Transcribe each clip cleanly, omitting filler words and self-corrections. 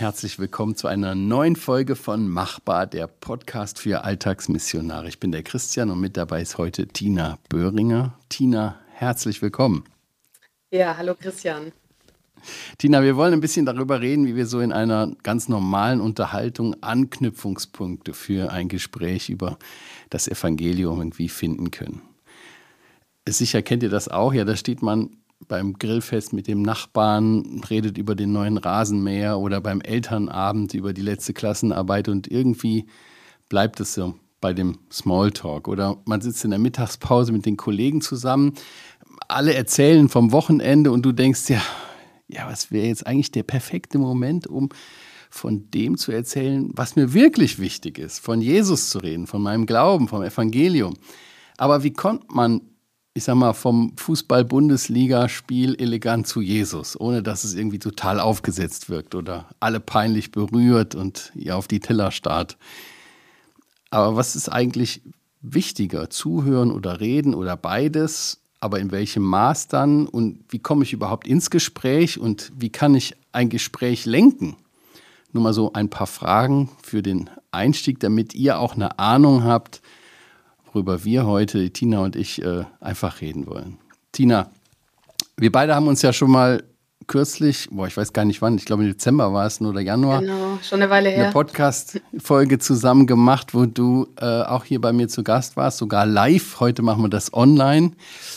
herzlich willkommen zu einer neuen Folge von Machbar, der Podcast für Alltagsmissionare. Ich bin der Christian und mit dabei ist heute Tina Böhringer. Tina, herzlich willkommen. Ja, hallo Christian. Tina, wir wollen ein bisschen darüber reden, wie wir so in einer ganz normalen Unterhaltung Anknüpfungspunkte für ein Gespräch über das Evangelium irgendwie finden können. Sicher kennt ihr das auch, ja, da steht man beim Grillfest mit dem Nachbarn, redet über den neuen Rasenmäher oder beim Elternabend über die letzte Klassenarbeit und irgendwie bleibt es so bei dem Smalltalk. Oder man sitzt in der Mittagspause mit den Kollegen zusammen, alle erzählen vom Wochenende und du denkst, ja, was wäre jetzt eigentlich der perfekte Moment, um von dem zu erzählen, was mir wirklich wichtig ist, von Jesus zu reden, von meinem Glauben, vom Evangelium. Aber wie kommt man, ich sag mal, vom Fußball-Bundesliga-Spiel elegant zu Jesus, ohne dass es irgendwie total aufgesetzt wirkt oder alle peinlich berührt und ihr auf die Teller starrt? Aber was ist eigentlich wichtiger, zuhören oder reden oder beides? Aber in welchem Maß dann? Und wie komme ich überhaupt ins Gespräch? Und wie kann ich ein Gespräch lenken? Nur mal so ein paar Fragen für den Einstieg, damit ihr auch eine Ahnung habt, worüber wir heute, Tina und ich, einfach reden wollen. Tina, wir beide haben uns ja schon mal kürzlich, ich weiß gar nicht wann, ich glaube im Dezember war es oder Januar. Genau, schon eine Weile her. Eine Podcast-Folge zusammen gemacht, wo du auch hier bei mir zu Gast warst, sogar live. Heute machen wir das online.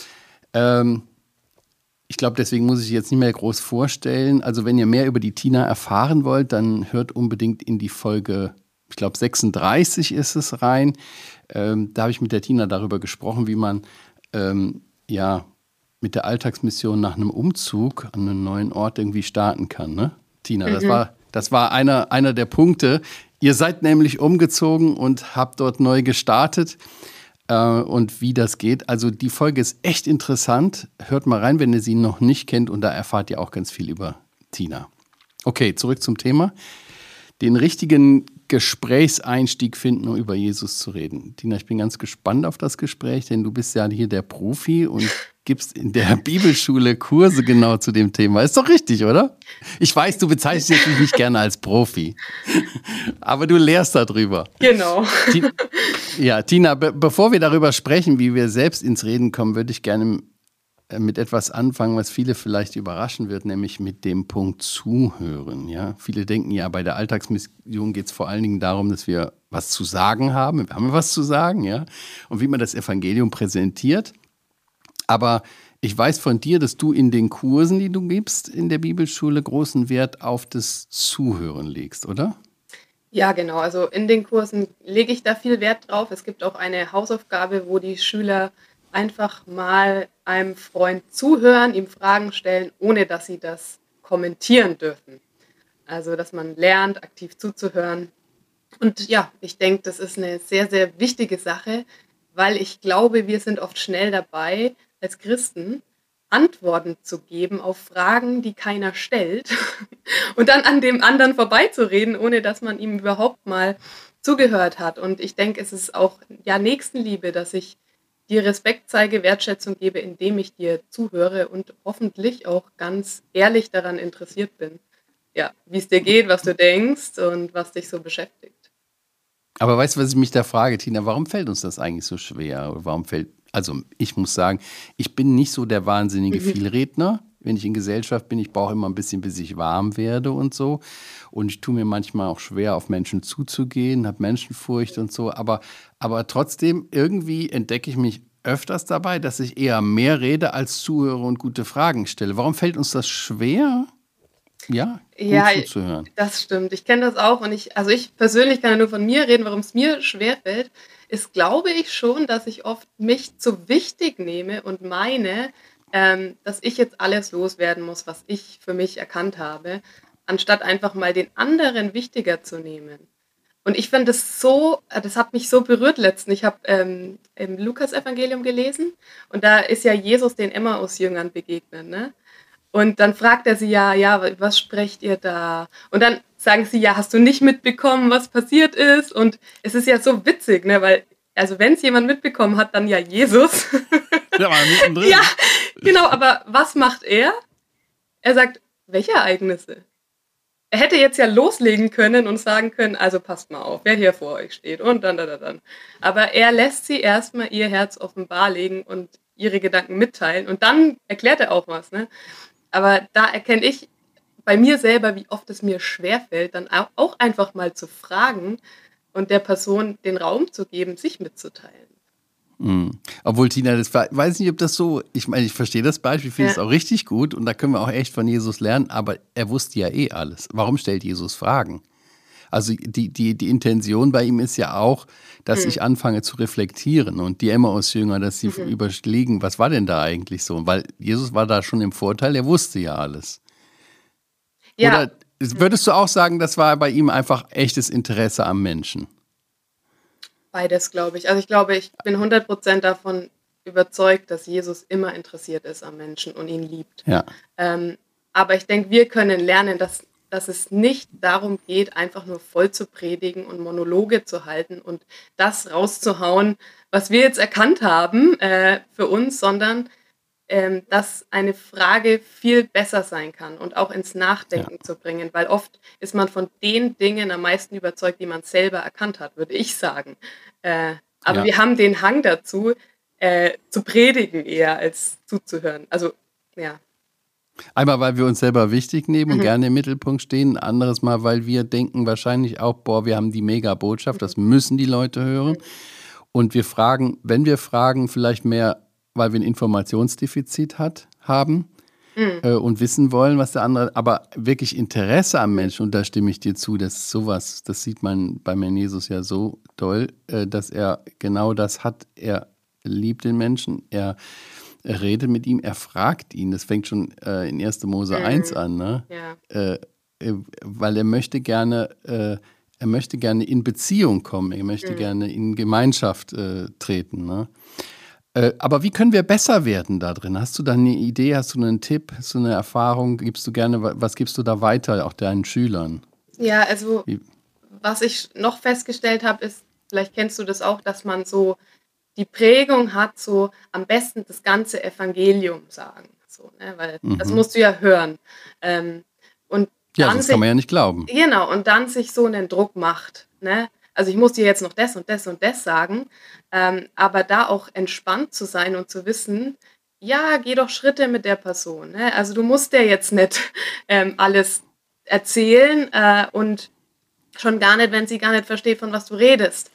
Ich glaube, deswegen muss ich jetzt nicht mehr groß vorstellen. Also wenn ihr mehr über die Tina erfahren wollt, dann hört unbedingt in die Folge, ich glaube 36 ist es rein. Da habe ich mit der Tina darüber gesprochen, wie man mit der Alltagsmission nach einem Umzug an einen neuen Ort irgendwie starten kann, ne? Tina, das war einer der Punkte. Ihr seid nämlich umgezogen und habt dort neu gestartet und wie das geht. Also die Folge ist echt interessant. Hört mal rein, wenn ihr sie noch nicht kennt und da erfahrt ihr auch ganz viel über Tina. Okay, zurück zum Thema. Den richtigen Gesprächseinstieg finden, um über Jesus zu reden. Tina, ich bin ganz gespannt auf das Gespräch, denn du bist ja hier der Profi und gibst in der Bibelschule Kurse genau zu dem Thema. Ist doch richtig, oder? Ich weiß, du bezeichnest dich nicht gerne als Profi, aber du lehrst darüber. Genau. Tina, bevor wir darüber sprechen, wie wir selbst ins Reden kommen, würde ich gerne mit etwas anfangen, was viele vielleicht überraschen wird, nämlich mit dem Punkt Zuhören. Ja? Viele denken ja, bei der Alltagsmission geht es vor allen Dingen darum, dass wir was zu sagen haben. Wir haben was zu sagen, ja, und wie man das Evangelium präsentiert. Aber ich weiß von dir, dass du in den Kursen, die du gibst in der Bibelschule, großen Wert auf das Zuhören legst, oder? Ja, genau. Also in den Kursen lege ich da viel Wert drauf. Es gibt auch eine Hausaufgabe, wo die Schüler einfach mal einem Freund zuhören, ihm Fragen stellen, ohne dass sie das kommentieren dürfen. Also, dass man lernt, aktiv zuzuhören. Und ja, ich denke, das ist eine sehr, sehr wichtige Sache, weil ich glaube, wir sind oft schnell dabei, als Christen Antworten zu geben auf Fragen, die keiner stellt und dann an dem anderen vorbeizureden, ohne dass man ihm überhaupt mal zugehört hat. Und ich denke, es ist auch Nächstenliebe, dass ich dir Respekt zeige, Wertschätzung gebe, indem ich dir zuhöre und hoffentlich auch ganz ehrlich daran interessiert bin, ja, wie es dir geht, was du denkst und was dich so beschäftigt. Aber weißt du, was ich mich da frage, Tina, warum fällt uns das eigentlich so schwer? Also ich muss sagen, ich bin nicht so der wahnsinnige Vielredner. Wenn ich in Gesellschaft bin, ich brauche immer ein bisschen, bis ich warm werde und so. Und ich tue mir manchmal auch schwer, auf Menschen zuzugehen, habe Menschenfurcht und so. Aber trotzdem, irgendwie entdecke ich mich öfters dabei, dass ich eher mehr rede als zuhöre und gute Fragen stelle. Warum fällt uns das schwer? Ja, gut zuzuhören. Das stimmt. Ich kenne das auch. Und ich persönlich kann ja nur von mir reden, warum es mir schwerfällt, ist, glaube ich schon, dass ich oft mich zu wichtig nehme und meine, dass ich jetzt alles loswerden muss, was ich für mich erkannt habe, anstatt einfach mal den anderen wichtiger zu nehmen. Und ich finde das hat mich so berührt letztens. Ich habe im Lukas-Evangelium gelesen und da ist ja Jesus den Emmaus-Jüngern begegnet, ne? Und dann fragt er sie was sprecht ihr da? Und dann sagen sie, hast du nicht mitbekommen, was passiert ist? Und es ist ja so witzig, ne? Weil, also wenn es jemand mitbekommen hat, dann ja Jesus. Ja, mal mittendrin. Genau, aber was macht er? Er sagt, welche Ereignisse? Er hätte jetzt ja loslegen können und sagen können, also passt mal auf, wer hier vor euch steht und dann. Aber er lässt sie erstmal ihr Herz offenbar legen und ihre Gedanken mitteilen und dann erklärt er auch was. Ne? Aber da erkenne ich bei mir selber, wie oft es mir schwerfällt, dann auch einfach mal zu fragen und der Person den Raum zu geben, sich mitzuteilen. Mhm. Obwohl, Tina, weiß nicht, ob das so, ich meine, ich verstehe das Beispiel, finde es Ja. auch richtig gut und da können wir auch echt von Jesus lernen, aber er wusste ja eh alles. Warum stellt Jesus Fragen? Also die Intention bei ihm ist ja auch, dass Mhm. ich anfange zu reflektieren und die Emmaus-Jünger, dass sie Mhm. überlegen, was war denn da eigentlich so? Weil Jesus war da schon im Vorteil, er wusste ja alles. Ja, Oder würdest du auch sagen, das war bei ihm einfach echtes Interesse am Menschen? beides, glaube ich. Also ich glaube, ich bin 100% davon überzeugt, dass Jesus immer interessiert ist am Menschen und ihn liebt. Ja, Ähm, aber ich denke, wir können lernen, dass es nicht darum geht, einfach nur voll zu predigen und Monologe zu halten und das rauszuhauen, was wir jetzt erkannt haben für uns, sondern dass eine Frage viel besser sein kann und auch ins ja, Nachdenken zu bringen, weil oft ist man von den Dingen am meisten überzeugt, die man selber erkannt hat, würde ich sagen. Aber ja. wir haben den Hang dazu, zu predigen eher als zuzuhören. Also, ja. Einmal, weil wir uns selber wichtig nehmen und Mhm. gerne im Mittelpunkt stehen. Ein anderes Mal, weil wir denken wahrscheinlich auch, boah, wir haben die Mega-Botschaft, das müssen die Leute hören. Mhm. Und wir fragen, wenn wir fragen, vielleicht mehr, weil wir ein Informationsdefizit haben Mhm. und wissen wollen, was der andere, aber wirklich Interesse am Mhm. Menschen, und da stimme ich dir zu, dass sowas, das sieht man beim Herrn Jesus ja so doll, dass er genau das hat. Er liebt den Menschen, er redet mit ihm, er fragt ihn. Das fängt schon in 1. Mose 1 Mhm. an, ne? Ja. Weil er möchte gerne in Beziehung kommen, er möchte Mhm. gerne in Gemeinschaft treten. Ne? Aber wie können wir besser werden da drin? Hast du da eine Idee, hast du einen Tipp, hast du eine Erfahrung? Gibst du gerne, was gibst du da weiter, auch deinen Schülern? Ja, also Wie, was ich noch festgestellt habe, ist, vielleicht kennst du das auch, dass man so die Prägung hat, so am besten das ganze Evangelium sagen. So, ne? Weil das mhm. musst du ja hören. Ähm, und Ja, dann sonst kann sich, man ja nicht glauben. genau, und dann sich so einen Druck macht. Ne? Also ich muss dir jetzt noch das und das und das sagen, aber da auch entspannt zu sein und zu wissen, ja, geh doch Schritte mit der Person. Ne? Also du musst dir jetzt nicht alles erzählen und schon gar nicht, wenn sie gar nicht versteht, von was du redest.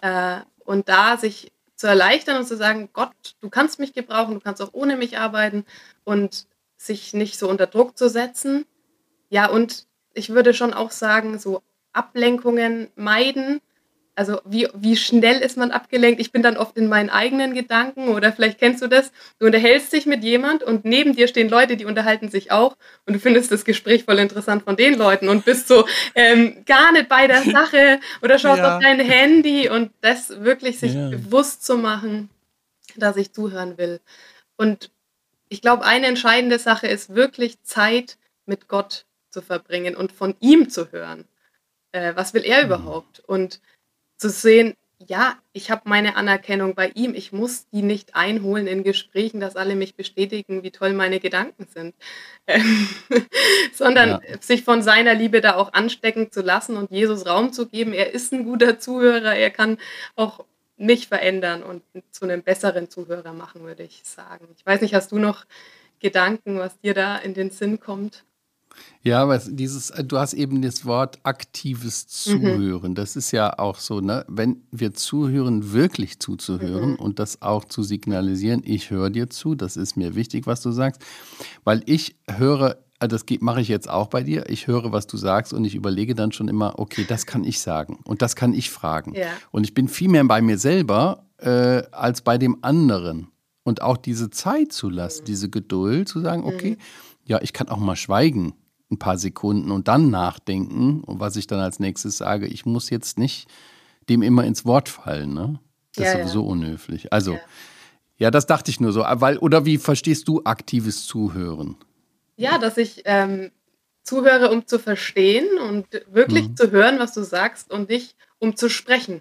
Und da sich zu erleichtern und zu sagen, Gott, du kannst mich gebrauchen, du kannst auch ohne mich arbeiten und sich nicht so unter Druck zu setzen. Ja, und ich würde schon auch sagen, so Ablenkungen meiden. Also wie schnell ist man abgelenkt? Ich bin dann oft in meinen eigenen Gedanken oder vielleicht kennst du das. Du unterhältst dich mit jemand und neben dir stehen Leute, die unterhalten sich auch und du findest das Gespräch voll interessant von den Leuten und bist so gar nicht bei der Sache oder schaust auf Ja. dein Handy und das wirklich sich Ja. bewusst zu machen, dass ich zuhören will. Und ich glaube, eine entscheidende Sache ist wirklich Zeit mit Gott zu verbringen und von ihm zu hören. Was will er Hm. überhaupt? Und zu sehen, ja, ich habe meine Anerkennung bei ihm. Ich muss die nicht einholen in Gesprächen, dass alle mich bestätigen, wie toll meine Gedanken sind, ähm, sondern Ja. sich von seiner Liebe da auch anstecken zu lassen und Jesus Raum zu geben. Er ist ein guter Zuhörer, er kann auch mich verändern und zu einem besseren Zuhörer machen, würde ich sagen. Ich weiß nicht, hast du noch Gedanken, was dir da in den Sinn kommt? Ja, aber du hast eben das Wort aktives Mhm, Zuhören. Das ist ja auch so, ne? Wenn wir zuhören, wirklich zuzuhören mhm, und das auch zu signalisieren, ich höre dir zu, das ist mir wichtig, was du sagst, weil ich höre, mache ich jetzt auch bei dir, ich höre, was du sagst und ich überlege dann schon immer, okay, das kann ich sagen und das kann ich fragen. ja, Und ich bin viel mehr bei mir selber als bei dem anderen. Und auch diese Zeit zu lassen, mhm, diese Geduld zu sagen, mhm, okay, ja, ich kann auch mal schweigen ein paar Sekunden und dann nachdenken. Und was ich dann als nächstes sage, ich muss jetzt nicht dem immer ins Wort fallen. Ne? Das ist ja, ja, sowieso unhöflich. Also, ja. ja, das dachte ich nur so. Oder wie verstehst du aktives Zuhören? Ja, dass ich zuhöre, um zu verstehen und wirklich Hm. zu hören, was du sagst und nicht, um zu sprechen.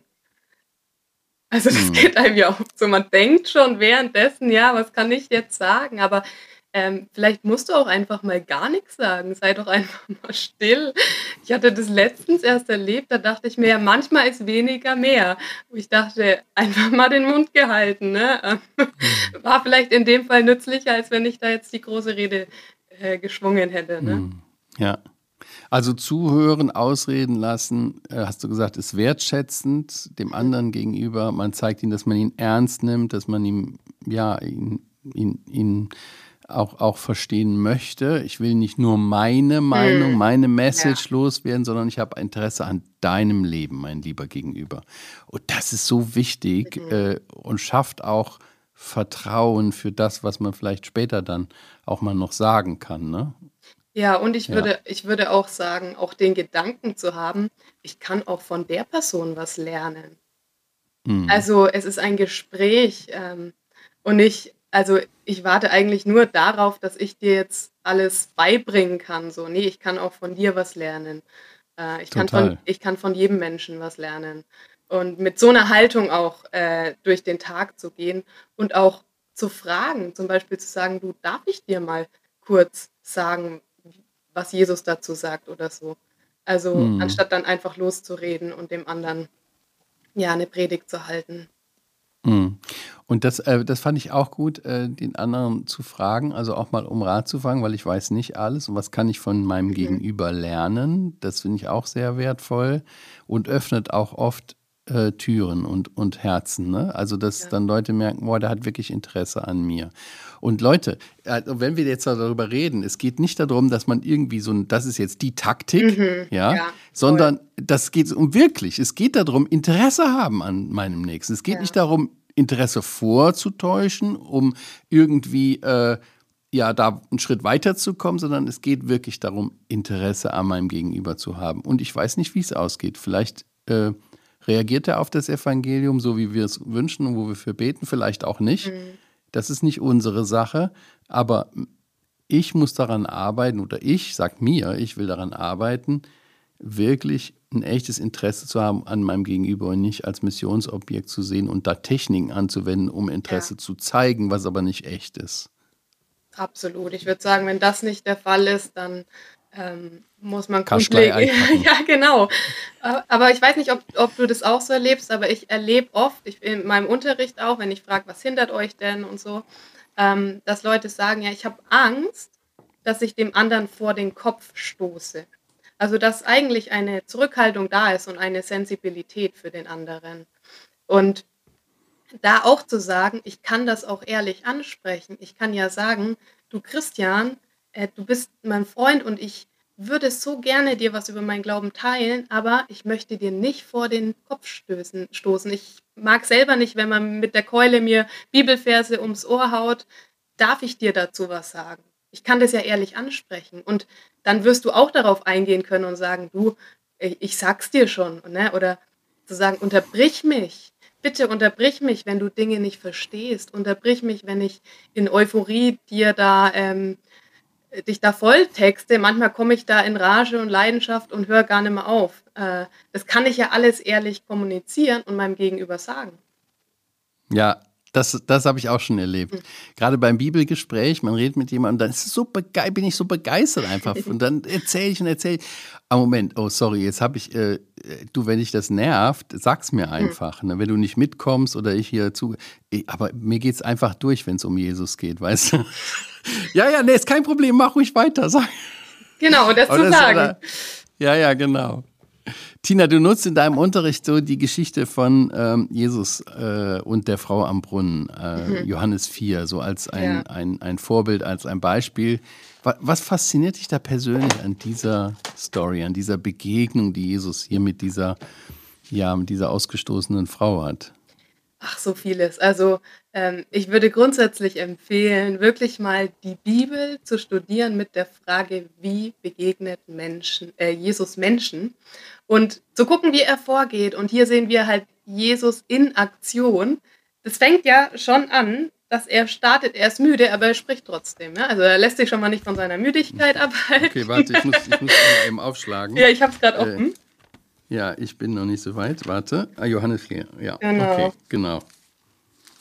Also das Hm. geht einem ja oft so. Man denkt schon währenddessen, ja, was kann ich jetzt sagen? Aber vielleicht musst du auch einfach mal gar nichts sagen. Sei doch einfach mal still. Ich hatte das letztens erst erlebt, da dachte ich mir, ja, manchmal ist weniger mehr. Wo ich dachte, einfach mal den Mund gehalten, ne? Hm. War vielleicht in dem Fall nützlicher, als wenn ich da jetzt die große Rede geschwungen hätte, ne? Hm. Ja. Also zuhören, ausreden lassen, hast du gesagt, ist wertschätzend dem anderen gegenüber. Man zeigt ihm, dass man ihn ernst nimmt, dass man ihm, ja, ihn auch verstehen möchte. Ich will nicht nur meine Meinung, Mhm. meine Ja, Message loswerden, sondern ich habe Interesse an deinem Leben, mein lieber Gegenüber. Und das ist so wichtig mhm. und schafft auch Vertrauen für das, was man vielleicht später dann auch mal noch sagen kann. Ne? Ja, und ich Ja. würde ich würde auch sagen, auch den Gedanken zu haben, ich kann auch von der Person was lernen. Mhm. Also, es ist ein Gespräch, und ich warte eigentlich nur darauf, dass ich dir jetzt alles beibringen kann, so. Ne, ich kann auch von dir was lernen. Total. Ich kann von jedem Menschen was lernen. Und mit so 'ner Haltung auch, durch den Tag zu gehen und auch zu fragen, zum Beispiel zu sagen: „Du, darf ich dir mal kurz sagen, was Jesus dazu sagt?“ oder so. Also, Mhm. anstatt dann einfach loszureden und dem anderen, ja, 'ne Predigt zu halten. Mhm. Und das fand ich auch gut, den anderen zu fragen, also auch mal um Rat zu fragen, weil ich weiß nicht alles und was kann ich von meinem Mhm. Gegenüber lernen? Das finde ich auch sehr wertvoll und öffnet auch oft Türen und Herzen. Ne? Also, dass Ja. dann Leute merken, boah, der hat wirklich Interesse an mir. Und Leute, also wenn wir jetzt darüber reden, es geht nicht darum, dass man irgendwie das ist jetzt die Taktik, Mhm. ja, Ja, voll. sondern das geht um wirklich. Es geht darum, Interesse haben an meinem Nächsten. Es geht nicht Ja, darum, Interesse vorzutäuschen, um irgendwie ja da einen Schritt weiterzukommen, sondern es geht wirklich darum, Interesse an meinem Gegenüber zu haben. Und ich weiß nicht, wie es ausgeht. Vielleicht reagiert er auf das Evangelium, so wie wir es wünschen und wo wir für beten, vielleicht auch nicht. mhm. Das ist nicht unsere Sache, aber ich muss daran arbeiten oder sag mir, ich will daran arbeiten, wirklich ein echtes Interesse zu haben an meinem Gegenüber und nicht als Missionsobjekt zu sehen und da Techniken anzuwenden, um Ja, Interesse zu zeigen, was aber nicht echt ist. absolut. Ich würde sagen, wenn das nicht der Fall ist, dann, muss man Kannst gleich grundlegend einpacken. ja, genau. Aber ich weiß nicht, ob du das auch so erlebst, aber ich erlebe oft, in meinem Unterricht auch, wenn ich frage: „Was hindert euch denn?“ und so, dass Leute sagen: „Ja, ich habe Angst, dass ich dem anderen vor den Kopf stoße.“ Also, dass eigentlich eine Zurückhaltung da ist und eine Sensibilität für den anderen. Und da auch zu sagen, ich kann das auch ehrlich ansprechen. Ich kann ja sagen: „Du Christian, du bist mein Freund und ich würde so gerne dir was über meinen Glauben teilen, aber ich möchte dir nicht vor den Kopf stoßen. Ich mag selber nicht, wenn man mit der Keule mir Bibelverse ums Ohr haut. Darf ich dir dazu was sagen?“ Ich kann das ja ehrlich ansprechen und dann wirst du auch darauf eingehen können und sagen: „Du, ich sage es dir schon“, ne? Oder zu sagen: „Unterbrich mich. Bitte unterbrich mich, wenn du Dinge nicht verstehst. Unterbrich mich, wenn ich in Euphorie dich da volltexte. Manchmal komme ich da in Rage und Leidenschaft und höre gar nicht mehr auf. Das kann ich ja alles ehrlich kommunizieren und meinem Gegenüber sagen. Ja, das habe ich auch schon erlebt. Gerade beim Bibelgespräch, man redet mit jemandem, dann ist es bin ich so begeistert einfach. Und dann erzähle ich und erzähle. Ah, Moment, oh, sorry, jetzt habe ich, du, wenn dich das nervt, sag's mir Mhm. einfach. Ne? Wenn du nicht mitkommst oder ich hier zu. Aber mir geht's einfach durch, wenn es um Jesus geht, weißt du? Ja, ja, nee, ist kein Problem, mach ruhig weiter. Sag. Genau, das Aber zu das, sagen. oder, ja, ja, genau. Tina, du nutzt in deinem Unterricht so die Geschichte von Jesus und der Frau am Brunnen, Mhm. Johannes 4, so als Ja. ein Vorbild, als ein Beispiel. Was fasziniert dich da persönlich an dieser Story, an dieser Begegnung, die Jesus hier mit dieser ausgestoßenen Frau hat? Ach, so vieles. Also, ich würde grundsätzlich empfehlen, wirklich mal die Bibel zu studieren mit der Frage: „Wie begegnet Jesus Menschen?“ Und zu gucken, wie er vorgeht. Und hier sehen wir halt Jesus in Aktion. Das fängt ja schon an, dass er startet, er ist müde, aber er spricht trotzdem, ja? Also, er lässt sich schon mal nicht von seiner Müdigkeit Okay, abhalten. warte, ich muss auch mal eben aufschlagen. Ja, ich habe es grad Äh, offen. ja, ich bin noch nicht so weit. Warte. Ah, Johannes 4. Ja, okay, Genau. genau.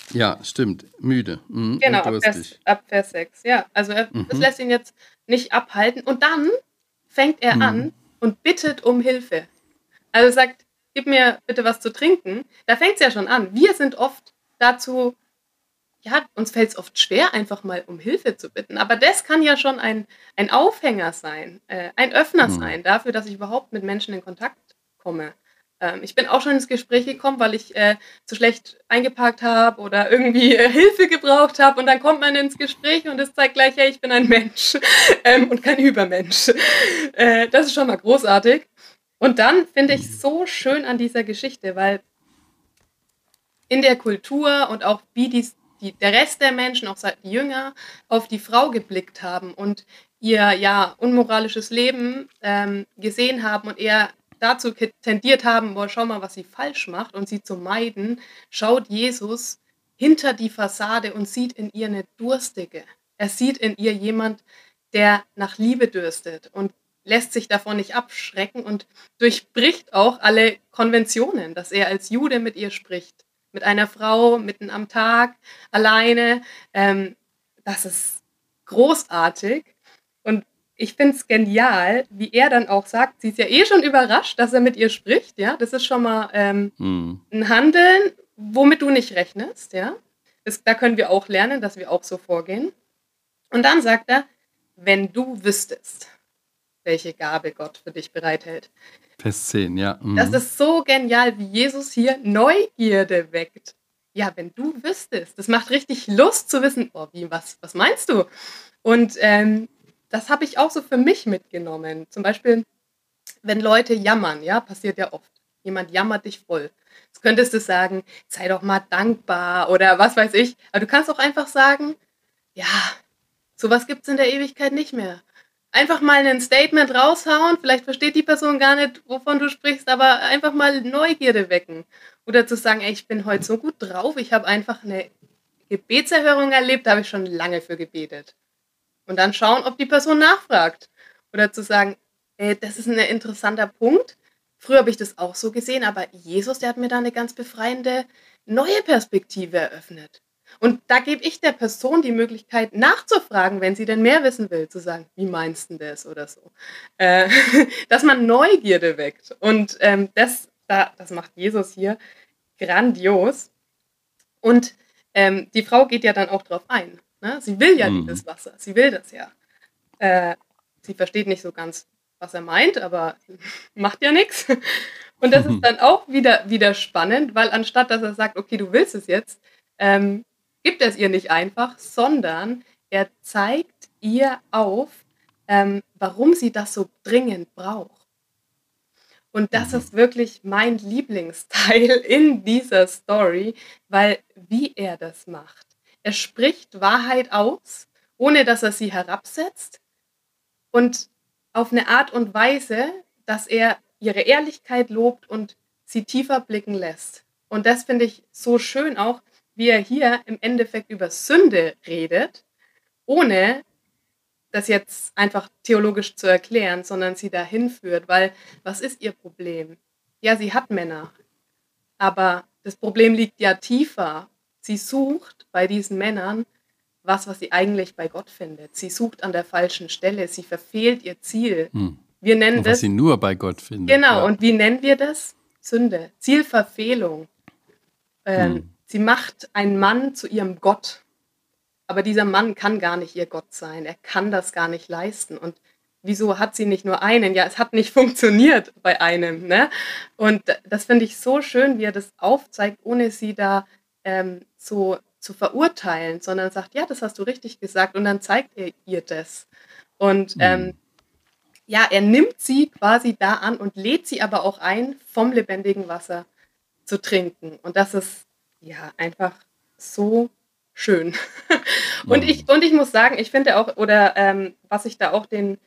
Ja, stimmt. Müde Genau, und durstig. Ab Vers 6. Ja, also das Mhm. lässt ihn jetzt nicht abhalten. Und dann fängt er Mhm. an und bittet um Hilfe. Also er sagt, gib mir bitte was zu trinken. Da fängt es ja schon an. Wir sind oft dazu, ja, uns fällt es oft schwer, einfach mal um Hilfe zu bitten. Aber das kann ja schon ein Aufhänger sein, ein Öffner Mhm. sein dafür, dass ich überhaupt mit Menschen in Kontakt komme. Ich bin auch schon ins Gespräch gekommen, weil ich zu schlecht eingeparkt habe oder irgendwie Hilfe gebraucht habe. Und dann kommt man ins Gespräch und es zeigt gleich, hey, ich bin ein Mensch und kein Übermensch. Das ist schon mal großartig. Und dann finde ich Mhm. so schön an dieser Geschichte, weil in der Kultur und auch wie der Rest der Menschen, auch die Jünger, auf die Frau geblickt haben und ihr ja unmoralisches Leben gesehen haben und eher dazu tendiert haben, boah, schau mal, was sie falsch macht und sie zu meiden, schaut Jesus hinter die Fassade und sieht in ihr eine Durstige. Er sieht in ihr jemand, der nach Liebe dürstet und lässt sich davon nicht abschrecken und durchbricht auch alle Konventionen, dass er als Jude mit ihr spricht, mit einer Frau mitten am Tag, alleine. Das ist großartig. Und ich finde es genial, wie er dann auch sagt, sie ist ja eh schon überrascht, dass er mit ihr spricht. Ja, das ist schon mal Mhm. ein Handeln, womit du nicht rechnest. Ja, da können wir auch lernen, dass wir auch so vorgehen. Und dann sagt er, wenn du wüsstest, welche Gabe Gott für dich bereithält. Vers 10, ja. Das Mhm. ist so genial, wie Jesus hier Neugierde weckt. Ja, wenn du wüsstest, das macht richtig Lust zu wissen, oh, was meinst du? Und das habe ich auch so für mich mitgenommen. Zum Beispiel, wenn Leute jammern, ja, passiert ja oft. Jemand jammert dich voll. Jetzt könntest du sagen, sei doch mal dankbar oder was weiß ich. Aber du kannst auch einfach sagen, ja, sowas gibt es in der Ewigkeit nicht mehr. Einfach mal ein Statement raushauen, vielleicht versteht die Person gar nicht, wovon du sprichst, aber einfach mal Neugierde wecken. Oder zu sagen, ey, ich bin heute so gut drauf, ich habe einfach eine Gebetserhörung erlebt, da habe ich schon lange für gebetet. Und dann schauen, ob die Person nachfragt. Oder zu sagen, ey, das ist ein interessanter Punkt. Früher habe ich das auch so gesehen, aber Jesus, der hat mir da eine ganz befreiende neue Perspektive eröffnet. Und da gebe ich der Person die Möglichkeit, nachzufragen, wenn sie denn mehr wissen will, zu sagen, wie meinst du das oder so. Äh, dass man Neugierde weckt. Und das macht Jesus hier grandios. Und die Frau geht ja dann auch drauf ein. Ne? Sie will ja Mhm. dieses Wasser. Sie will das ja. Äh, Sie versteht nicht so ganz, was er meint, aber macht ja nichts. Und das ist dann auch wieder spannend, weil anstatt dass er sagt, okay, du willst es jetzt, ähm, gibt er es ihr nicht einfach, sondern er zeigt ihr auf, warum sie das so dringend braucht. Und das Mhm. ist wirklich mein Lieblingsteil in dieser Story, weil wie er das macht. Er spricht Wahrheit aus, ohne dass er sie herabsetzt und auf eine Art und Weise, dass er ihre Ehrlichkeit lobt und sie tiefer blicken lässt. Und das finde ich so schön auch, wie er hier im Endeffekt über Sünde redet, ohne das jetzt einfach theologisch zu erklären, sondern sie dahin führt, weil was ist ihr Problem? Ja, sie hat Männer, aber das Problem liegt ja tiefer. Sie sucht bei diesen Männern was sie eigentlich bei Gott findet. Sie sucht an der falschen Stelle, sie verfehlt ihr Ziel. Mhm. Wir nennen Und was das, sie nur bei Gott findet, genau, ja. und wie nennen wir das? Sünde, Zielverfehlung. Mhm. Sie macht einen Mann zu ihrem Gott, aber dieser Mann kann gar nicht ihr Gott sein, er kann das gar nicht leisten. Und wieso hat sie nicht nur einen? Ja, es hat nicht funktioniert bei einem. Ne? Und das finde ich so schön, wie er das aufzeigt, ohne sie da so zu verurteilen, sondern sagt, ja, das hast du richtig gesagt. Und dann zeigt er ihr das. Und Mhm. ja, er nimmt sie quasi da an und lädt sie aber auch ein, vom lebendigen Wasser zu trinken. Und das ist ja einfach so schön. Mhm. Und ich muss sagen, ich finde auch, oder was ich da auch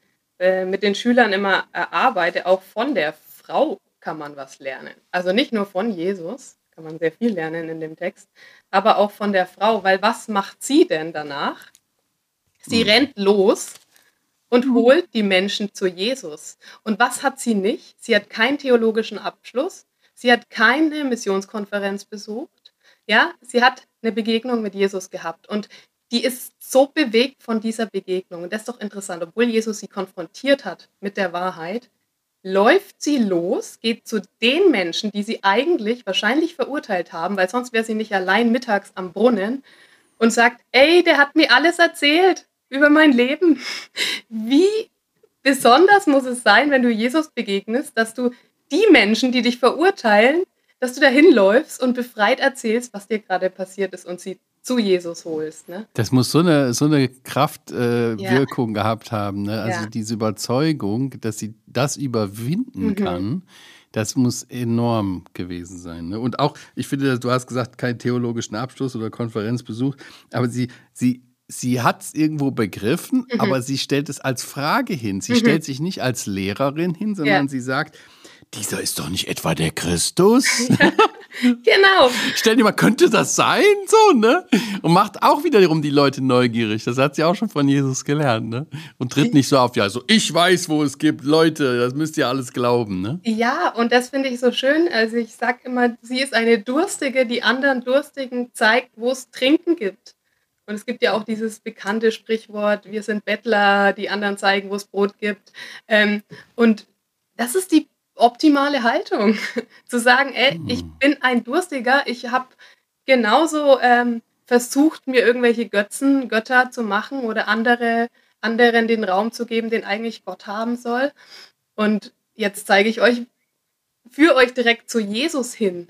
mit den Schülern immer erarbeite, auch von der Frau kann man was lernen. Also nicht nur von Jesus, kann man sehr viel lernen in dem Text, aber auch von der Frau, weil was macht sie denn danach? Sie Mhm. rennt los und holt die Menschen zu Jesus. Und was hat sie nicht? Sie hat keinen theologischen Abschluss, sie hat keine Missionskonferenz besucht, Ja, sie hat eine Begegnung mit Jesus gehabt und die ist so bewegt von dieser Begegnung. Und das ist doch interessant, obwohl Jesus sie konfrontiert hat mit der Wahrheit, läuft sie los, geht zu den Menschen, die sie eigentlich wahrscheinlich verurteilt haben, weil sonst wäre sie nicht allein mittags am Brunnen und sagt, ey, der hat mir alles erzählt über mein Leben. Wie besonders muss es sein, wenn du Jesus begegnest, dass du die Menschen, die dich verurteilen, dass du da hinläufst und befreit erzählst, was dir gerade passiert ist und sie zu Jesus holst. Ne? Das muss so eine Kraftwirkung Ja, Wirkung gehabt haben. Ne? Also ja. diese Überzeugung, dass sie das überwinden Mhm. kann, das muss enorm gewesen sein. Ne? Und auch, ich finde, du hast gesagt, keinen theologischen Abschluss oder Konferenzbesuch, aber sie hat es irgendwo begriffen, Mhm. aber sie stellt es als Frage hin. Sie Mhm. stellt sich nicht als Lehrerin hin, Ja. sondern sie sagt, dieser ist doch nicht etwa der Christus? Genau. Stell dir mal, könnte das sein? So, ne? Und macht auch wiederum die Leute neugierig. Das hat sie auch schon von Jesus gelernt, ne? Und tritt nicht so auf, ja, so, ich weiß, wo es gibt, Leute, das müsst ihr alles glauben, ne? Ja, und das finde ich so schön. Also ich sage immer, sie ist eine Durstige, die anderen Durstigen zeigt, wo es Trinken gibt. Und es gibt ja auch dieses bekannte Sprichwort, wir sind Bettler, die anderen zeigen, wo es Brot gibt. Und das ist die optimale Haltung, zu sagen, ey, ich bin ein Durstiger, ich habe genauso versucht, mir irgendwelche Götter zu machen oder anderen den Raum zu geben, den eigentlich Gott haben soll. Und jetzt zeige ich euch, führe euch direkt zu Jesus hin.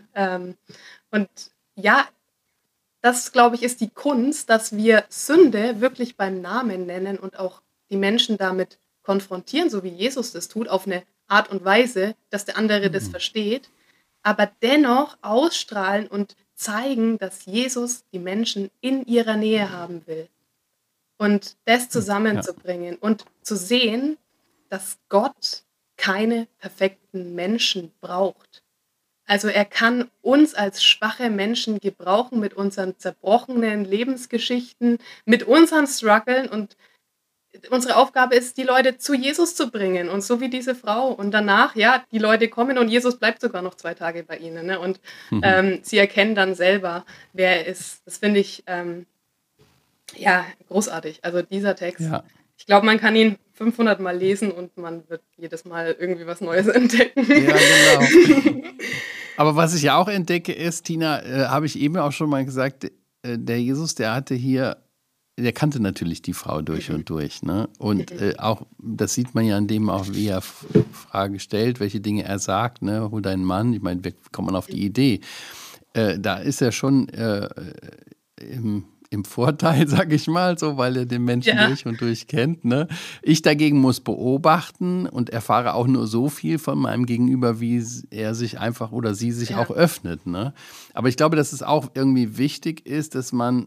Und ja, das, glaube ich, ist die Kunst, dass wir Sünde wirklich beim Namen nennen und auch die Menschen damit konfrontieren, so wie Jesus das tut, auf eine Art und Weise, dass der andere das versteht, aber dennoch ausstrahlen und zeigen, dass Jesus die Menschen in ihrer Nähe haben will. Und das Ja. zusammenzubringen und zu sehen, dass Gott keine perfekten Menschen braucht. Also er kann uns als schwache Menschen gebrauchen mit unseren zerbrochenen Lebensgeschichten, mit unseren Struggeln und unsere Aufgabe ist, die Leute zu Jesus zu bringen und so wie diese Frau. Und danach, ja, die Leute kommen und Jesus bleibt sogar noch 2 Tage bei ihnen. Ne? Und sie erkennen dann selber, wer er ist. Das finde ich ja großartig. Also dieser Text, Ja. ich glaube, man kann ihn 500 Mal lesen und man wird jedes Mal irgendwie was Neues entdecken. Ja, genau. Aber was ich ja auch entdecke ist, Tina, habe ich eben auch schon mal gesagt, der Jesus, der kannte natürlich die Frau durch und durch. Ne? Und auch, das sieht man ja an dem auch, wie er Fragen stellt, welche Dinge er sagt, ne? Hol deinen Mann, ich meine, wie kommt man auf die Idee? Da ist er schon im Vorteil, sag ich mal, so, weil er den Menschen Ja, durch und durch kennt. Ne? Ich dagegen muss beobachten und erfahre auch nur so viel von meinem Gegenüber, wie er sich einfach oder sie sich ja, auch öffnet. Ne? Aber ich glaube, dass es auch irgendwie wichtig ist, dass man,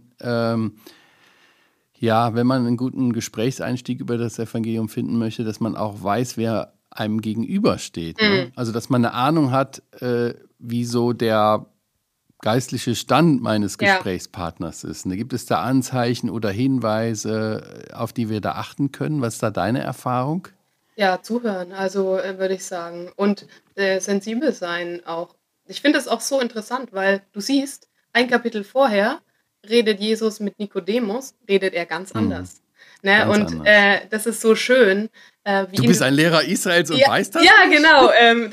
ja, wenn man einen guten Gesprächseinstieg über das Evangelium finden möchte, dass man auch weiß, wer einem gegenübersteht. Ne? Also, dass man eine Ahnung hat, wie so der geistliche Stand meines ja. Gesprächspartners ist. Ne? Gibt es da Anzeichen oder Hinweise, auf die wir da achten können? Was ist da deine Erfahrung? Ja, zuhören, also würde ich sagen. Und sensibel sein auch. Ich finde es auch so interessant, weil du siehst, ein Kapitel vorher redet Jesus mit Nikodemus, redet er ganz anders. Ne? Ganz Und anders. das ist so schön, wie Du ihn bist ein Lehrer Israels und ja, weißt das ja, nicht? genau.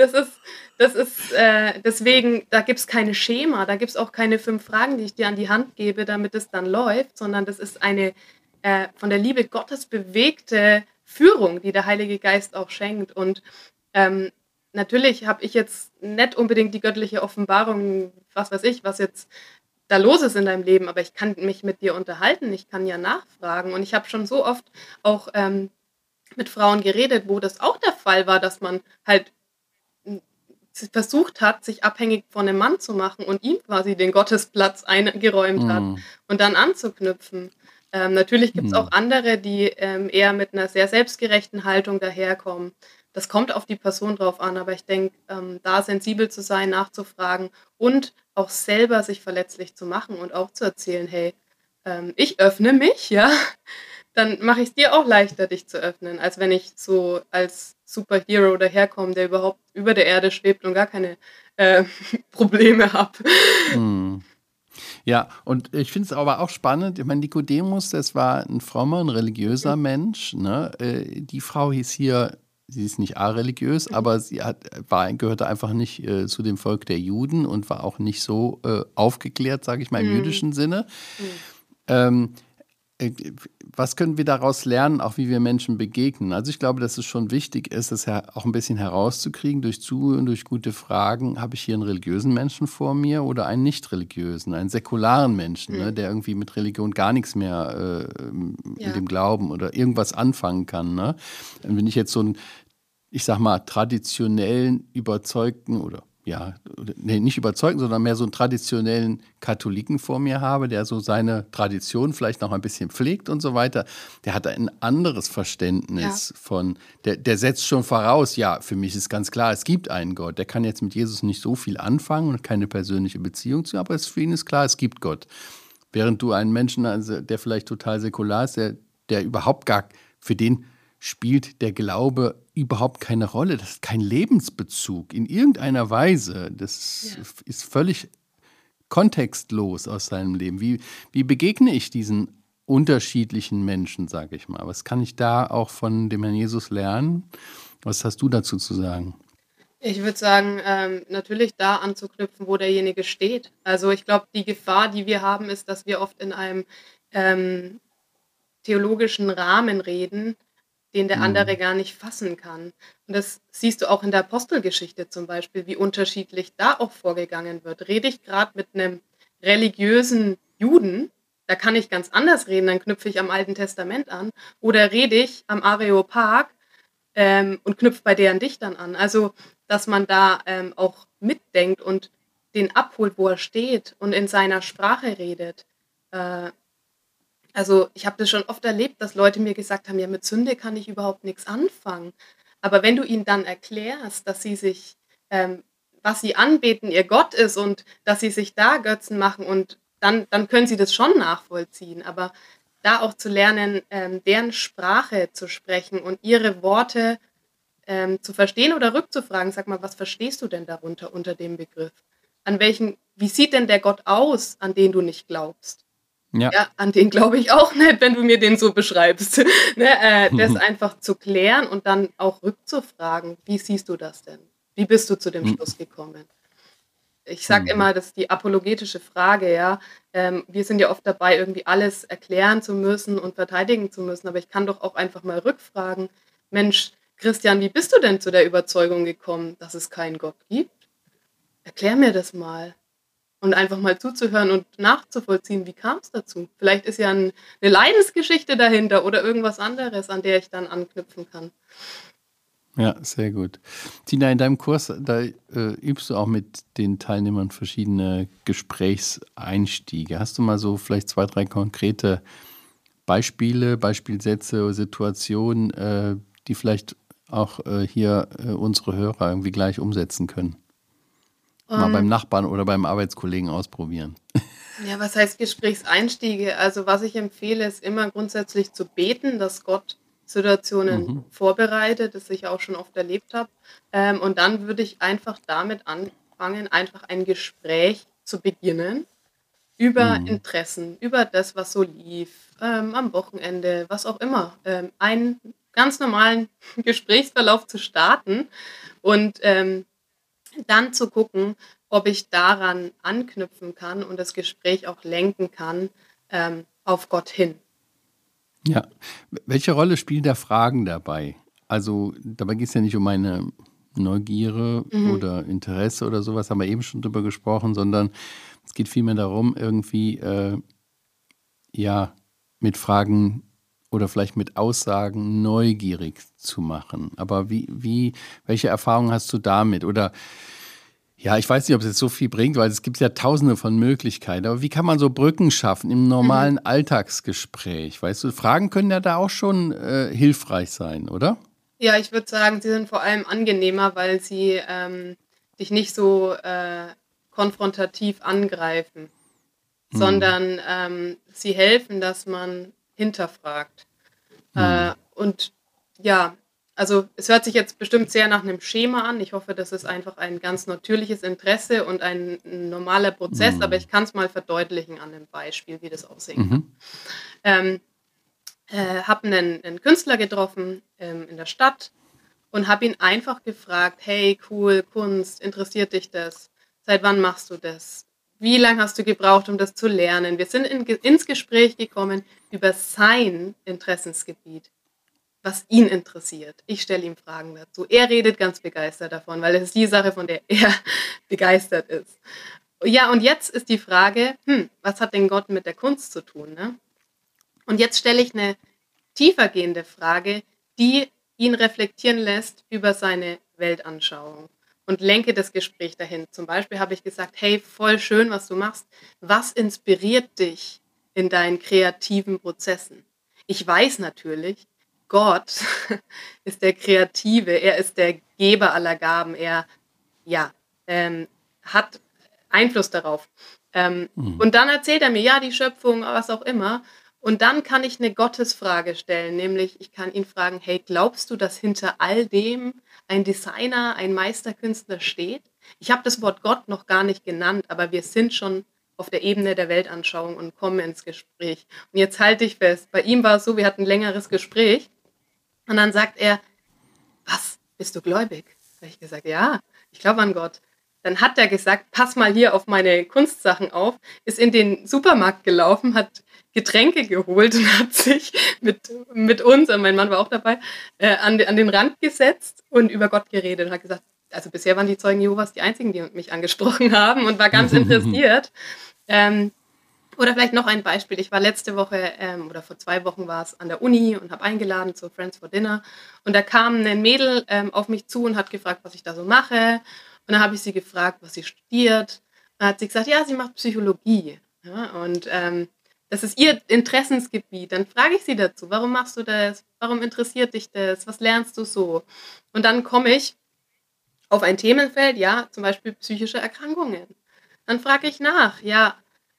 Deswegen, da gibt es keine Schema, da gibt es auch keine 5 Fragen, die ich dir an die Hand gebe, damit es dann läuft, sondern das ist eine von der Liebe Gottes bewegte Führung, die der Heilige Geist auch schenkt. Und ähm, natürlich habe ich jetzt nicht unbedingt die göttliche Offenbarung, was weiß ich, was jetzt da los ist in deinem Leben, aber ich kann mich mit dir unterhalten, ich kann ja nachfragen. Und ich habe schon so oft auch mit Frauen geredet, wo das auch der Fall war, dass man halt versucht hat, sich abhängig von einem Mann zu machen und ihm quasi den Gottesplatz eingeräumt hat und dann anzuknüpfen. Natürlich gibt es auch andere, die eher mit einer sehr selbstgerechten Haltung daherkommen. Das kommt auf die Person drauf an, aber ich denke, da sensibel zu sein, nachzufragen und auch selber sich verletzlich zu machen und auch zu erzählen, hey, ich öffne mich, ja, dann mache ich es dir auch leichter, dich zu öffnen, als wenn ich so als Superhero daherkomme, der überhaupt über der Erde schwebt und gar keine Probleme habe. Ja, und ich finde es aber auch spannend. Ich meine, Nikodemus, das war ein frommer, ein religiöser Mensch. Ne? Die Frau hieß hier, sie ist nicht areligiös, aber gehörte einfach nicht zu dem Volk der Juden und war auch nicht so aufgeklärt, sage ich mal, im Mhm. jüdischen Sinne. Mhm. Ähm, äh, Was können wir daraus lernen, auch wie wir Menschen begegnen? Also ich glaube, dass es schon wichtig ist, das auch ein bisschen herauszukriegen. Durch Zuhören, durch gute Fragen, habe ich hier einen religiösen Menschen vor mir oder einen nicht religiösen, einen säkularen Menschen, ne, Mhm. der irgendwie mit Religion gar nichts mehr mit Ja, dem Glauben oder irgendwas anfangen kann. Ne? Wenn ich jetzt so einen, ich sag mal, traditionellen, überzeugten oder ja, nee, nicht überzeugten, sondern mehr so einen traditionellen Katholiken vor mir habe, der so seine Tradition vielleicht noch ein bisschen pflegt und so weiter, der hat ein anderes ja, Verständnis von, der setzt schon voraus, ja, für mich ist ganz klar, es gibt einen Gott. Der kann jetzt mit Jesus nicht so viel anfangen und keine persönliche Beziehung zu, aber für ihn ist klar, es gibt Gott. Während du einen Menschen, also der vielleicht total säkular ist, der überhaupt gar, für den spielt der Glaube überhaupt keine Rolle. Das ist kein Lebensbezug in irgendeiner Weise. Das ja. ist völlig kontextlos aus seinem Leben. Wie begegne ich diesen unterschiedlichen Menschen, sage ich mal? Was kann ich da auch von dem Herrn Jesus lernen? Was hast du dazu zu sagen? Ich würde sagen, natürlich da anzuknüpfen, wo derjenige steht. Also, ich glaube, die Gefahr, die wir haben, ist, dass wir oft in einem, ähm, theologischen Rahmen reden, den der andere Hm. gar nicht fassen kann. Und das siehst du auch in der Apostelgeschichte zum Beispiel, wie unterschiedlich da auch vorgegangen wird. Rede ich gerade mit einem religiösen Juden, da kann ich ganz anders reden, dann knüpfe ich am Alten Testament an. Oder rede ich am Areopag, und knüpft bei deren Dichtern an. Also, dass man da, auch mitdenkt und den abholt, wo er steht und in seiner Sprache redet. Äh, also, ich habe das schon oft erlebt, dass Leute mir gesagt haben: „Ja, mit Sünde kann ich überhaupt nichts anfangen.“ Aber wenn du ihnen dann erklärst, dass sie sich was sie anbeten, ihr Gott ist und dass sie sich da Götzen machen und dann können sie das schon nachvollziehen. Aber da auch zu lernen, deren Sprache zu sprechen und ihre Worte, zu verstehen oder rückzufragen: „Sag mal, was verstehst du denn darunter unter dem Begriff? An welchen wie sieht denn der Gott aus, an den du nicht glaubst?“ Ja. Ja, an den glaube ich auch nicht, wenn du mir den so beschreibst. Ne, das einfach zu klären und dann auch rückzufragen: „Wie siehst du das denn? Wie bist du zu dem Schluss gekommen?“ Ich sage Mhm. immer, das ist die apologetische Frage, ja. Wir sind ja oft dabei, irgendwie alles erklären zu müssen und verteidigen zu müssen, aber ich kann doch auch einfach mal rückfragen: „Mensch, Christian, wie bist du denn zu der Überzeugung gekommen, dass es keinen Gott gibt? Erklär mir das mal.“ Und einfach mal zuzuhören und nachzuvollziehen, wie kam es dazu? Vielleicht ist ja 'ne Leidensgeschichte dahinter oder irgendwas anderes, an der ich dann anknüpfen kann. Ja, sehr gut. Tina, in deinem Kurs, da übst du auch mit den Teilnehmern verschiedene Gesprächseinstiege. Hast du mal so vielleicht zwei, drei konkrete Beispiele, Beispielsätze, Situationen, die vielleicht auch hier unsere Hörer irgendwie gleich umsetzen können? Mal Ähm, beim Nachbarn oder beim Arbeitskollegen ausprobieren. ja, was heißt Gesprächseinstiege? Also, was ich empfehle, ist immer grundsätzlich zu beten, dass Gott Situationen Mhm. vorbereitet, das ich auch schon oft erlebt habe. Und dann würde ich einfach damit anfangen, einfach ein Gespräch zu beginnen über Mhm. Interessen, über das, was so lief, am Wochenende, was auch immer. Einen ganz normalen Gesprächsverlauf zu starten und, dann zu gucken, ob ich daran anknüpfen kann und das Gespräch auch lenken kann, auf Gott hin. Ja. Welche Rolle spielen da Fragen dabei? Also dabei geht es ja nicht um eine Neugierde Mhm. oder Interesse oder sowas, haben wir eben schon drüber gesprochen, sondern es geht vielmehr darum, irgendwie ja mit Fragen oder vielleicht mit Aussagen neugierig zu machen. Aber welche Erfahrungen hast du damit? Oder ja, ich weiß nicht, ob es jetzt so viel bringt, weil es gibt ja tausende von Möglichkeiten. Aber wie kann man so Brücken schaffen im Mhm. normalen Alltagsgespräch? Weißt du, Fragen können ja da auch schon hilfreich sein, oder? Ja, ich würde sagen, sie sind vor allem angenehmer, weil sie, dich nicht so, konfrontativ angreifen, Hm. sondern, sie helfen, dass man hinterfragt. Hm. Und ja, Also es hört sich jetzt bestimmt sehr nach einem Schema an. Ich hoffe, das ist einfach ein ganz natürliches Interesse und ein normaler Prozess, aber Mhm. ich kann es mal verdeutlichen an einem Beispiel, wie das aussehen kann. Mhm. Ähm, habe einen Künstler getroffen in der Stadt und habe ihn einfach gefragt, hey, cool, Kunst, interessiert dich das? Seit wann machst du das? Wie lange hast du gebraucht, um das zu lernen? Wir sind ins Gespräch gekommen über sein Interessensgebiet, was ihn interessiert. Ich stelle ihm Fragen dazu. Er redet ganz begeistert davon, weil es ist die Sache, von der er begeistert ist. Ja, und jetzt ist die Frage, was hat denn Gott mit der Kunst zu tun? Ne? Und jetzt stelle ich eine tiefergehende Frage, die ihn reflektieren lässt über seine Weltanschauung und lenke das Gespräch dahin. Zum Beispiel habe ich gesagt, hey, voll schön, was du machst. Was inspiriert dich in deinen kreativen Prozessen? Ich weiß natürlich, Gott ist der Kreative, er ist der Geber aller Gaben, er ja, hat Einfluss darauf. Mhm. Und dann erzählt er mir, ja, die Schöpfung, was auch immer. Und dann kann ich eine Gottesfrage stellen, nämlich ich kann ihn fragen, hey, glaubst du, dass hinter all dem ein Designer, ein Meisterkünstler steht? Ich habe das Wort Gott noch gar nicht genannt, aber wir sind schon auf der Ebene der Weltanschauung und kommen ins Gespräch. Und jetzt halte ich fest, bei ihm war es so, wir hatten ein längeres Gespräch und dann sagt er, was, bist du gläubig? Habe ich gesagt, ja, ich glaube an Gott. Dann hat er gesagt, pass mal hier auf meine Kunstsachen auf, ist in den Supermarkt gelaufen, hat Getränke geholt und hat sich mit uns, und mein Mann war auch dabei, an den Rand gesetzt und über Gott geredet und hat gesagt, also bisher waren die Zeugen Jehovas die einzigen, die mich angesprochen haben und war ganz interessiert. Ähm, oder vielleicht noch ein Beispiel. Ich war letzte Woche oder vor 2 Wochen war es an der Uni und habe eingeladen zu Friends for Dinner. Und da kam ein Mädel auf mich zu und hat gefragt, was ich da so mache. Und dann habe ich sie gefragt, was sie studiert. Dann hat sie gesagt, ja, sie macht Psychologie. Ja, und das ist ihr Interessensgebiet. Dann frage ich sie dazu, warum machst du das? Warum interessiert dich das? Was lernst du so? Und dann komme ich auf ein Themenfeld, ja, zum Beispiel psychische Erkrankungen. Dann frage ich nach, ja,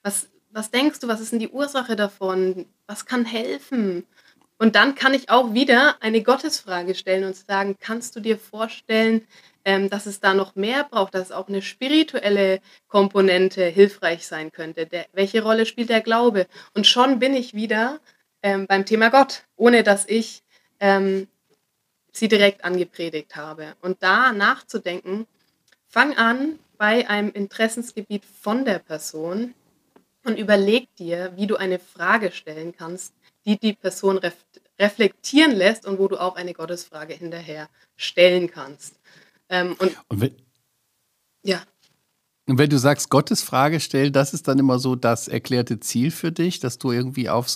was denkst du, was ist denn die Ursache davon? Was kann helfen? Und dann kann ich auch wieder eine Gottesfrage stellen und sagen, kannst du dir vorstellen, dass es da noch mehr braucht, dass auch eine spirituelle Komponente hilfreich sein könnte? Welche Rolle spielt der Glaube? Und schon bin ich wieder beim Thema Gott, ohne dass ich ähm, sie direkt angepredigt habe. Und da nachzudenken, fang an bei einem Interessensgebiet von der Person und überleg dir, wie du eine Frage stellen kannst, die die Person reflektieren lässt und wo du auch eine Gottesfrage hinterher stellen kannst. Und Und wenn, ja, und wenn du sagst, Gottes Frage stellen, das ist dann immer so das erklärte Ziel für dich, dass du irgendwie auf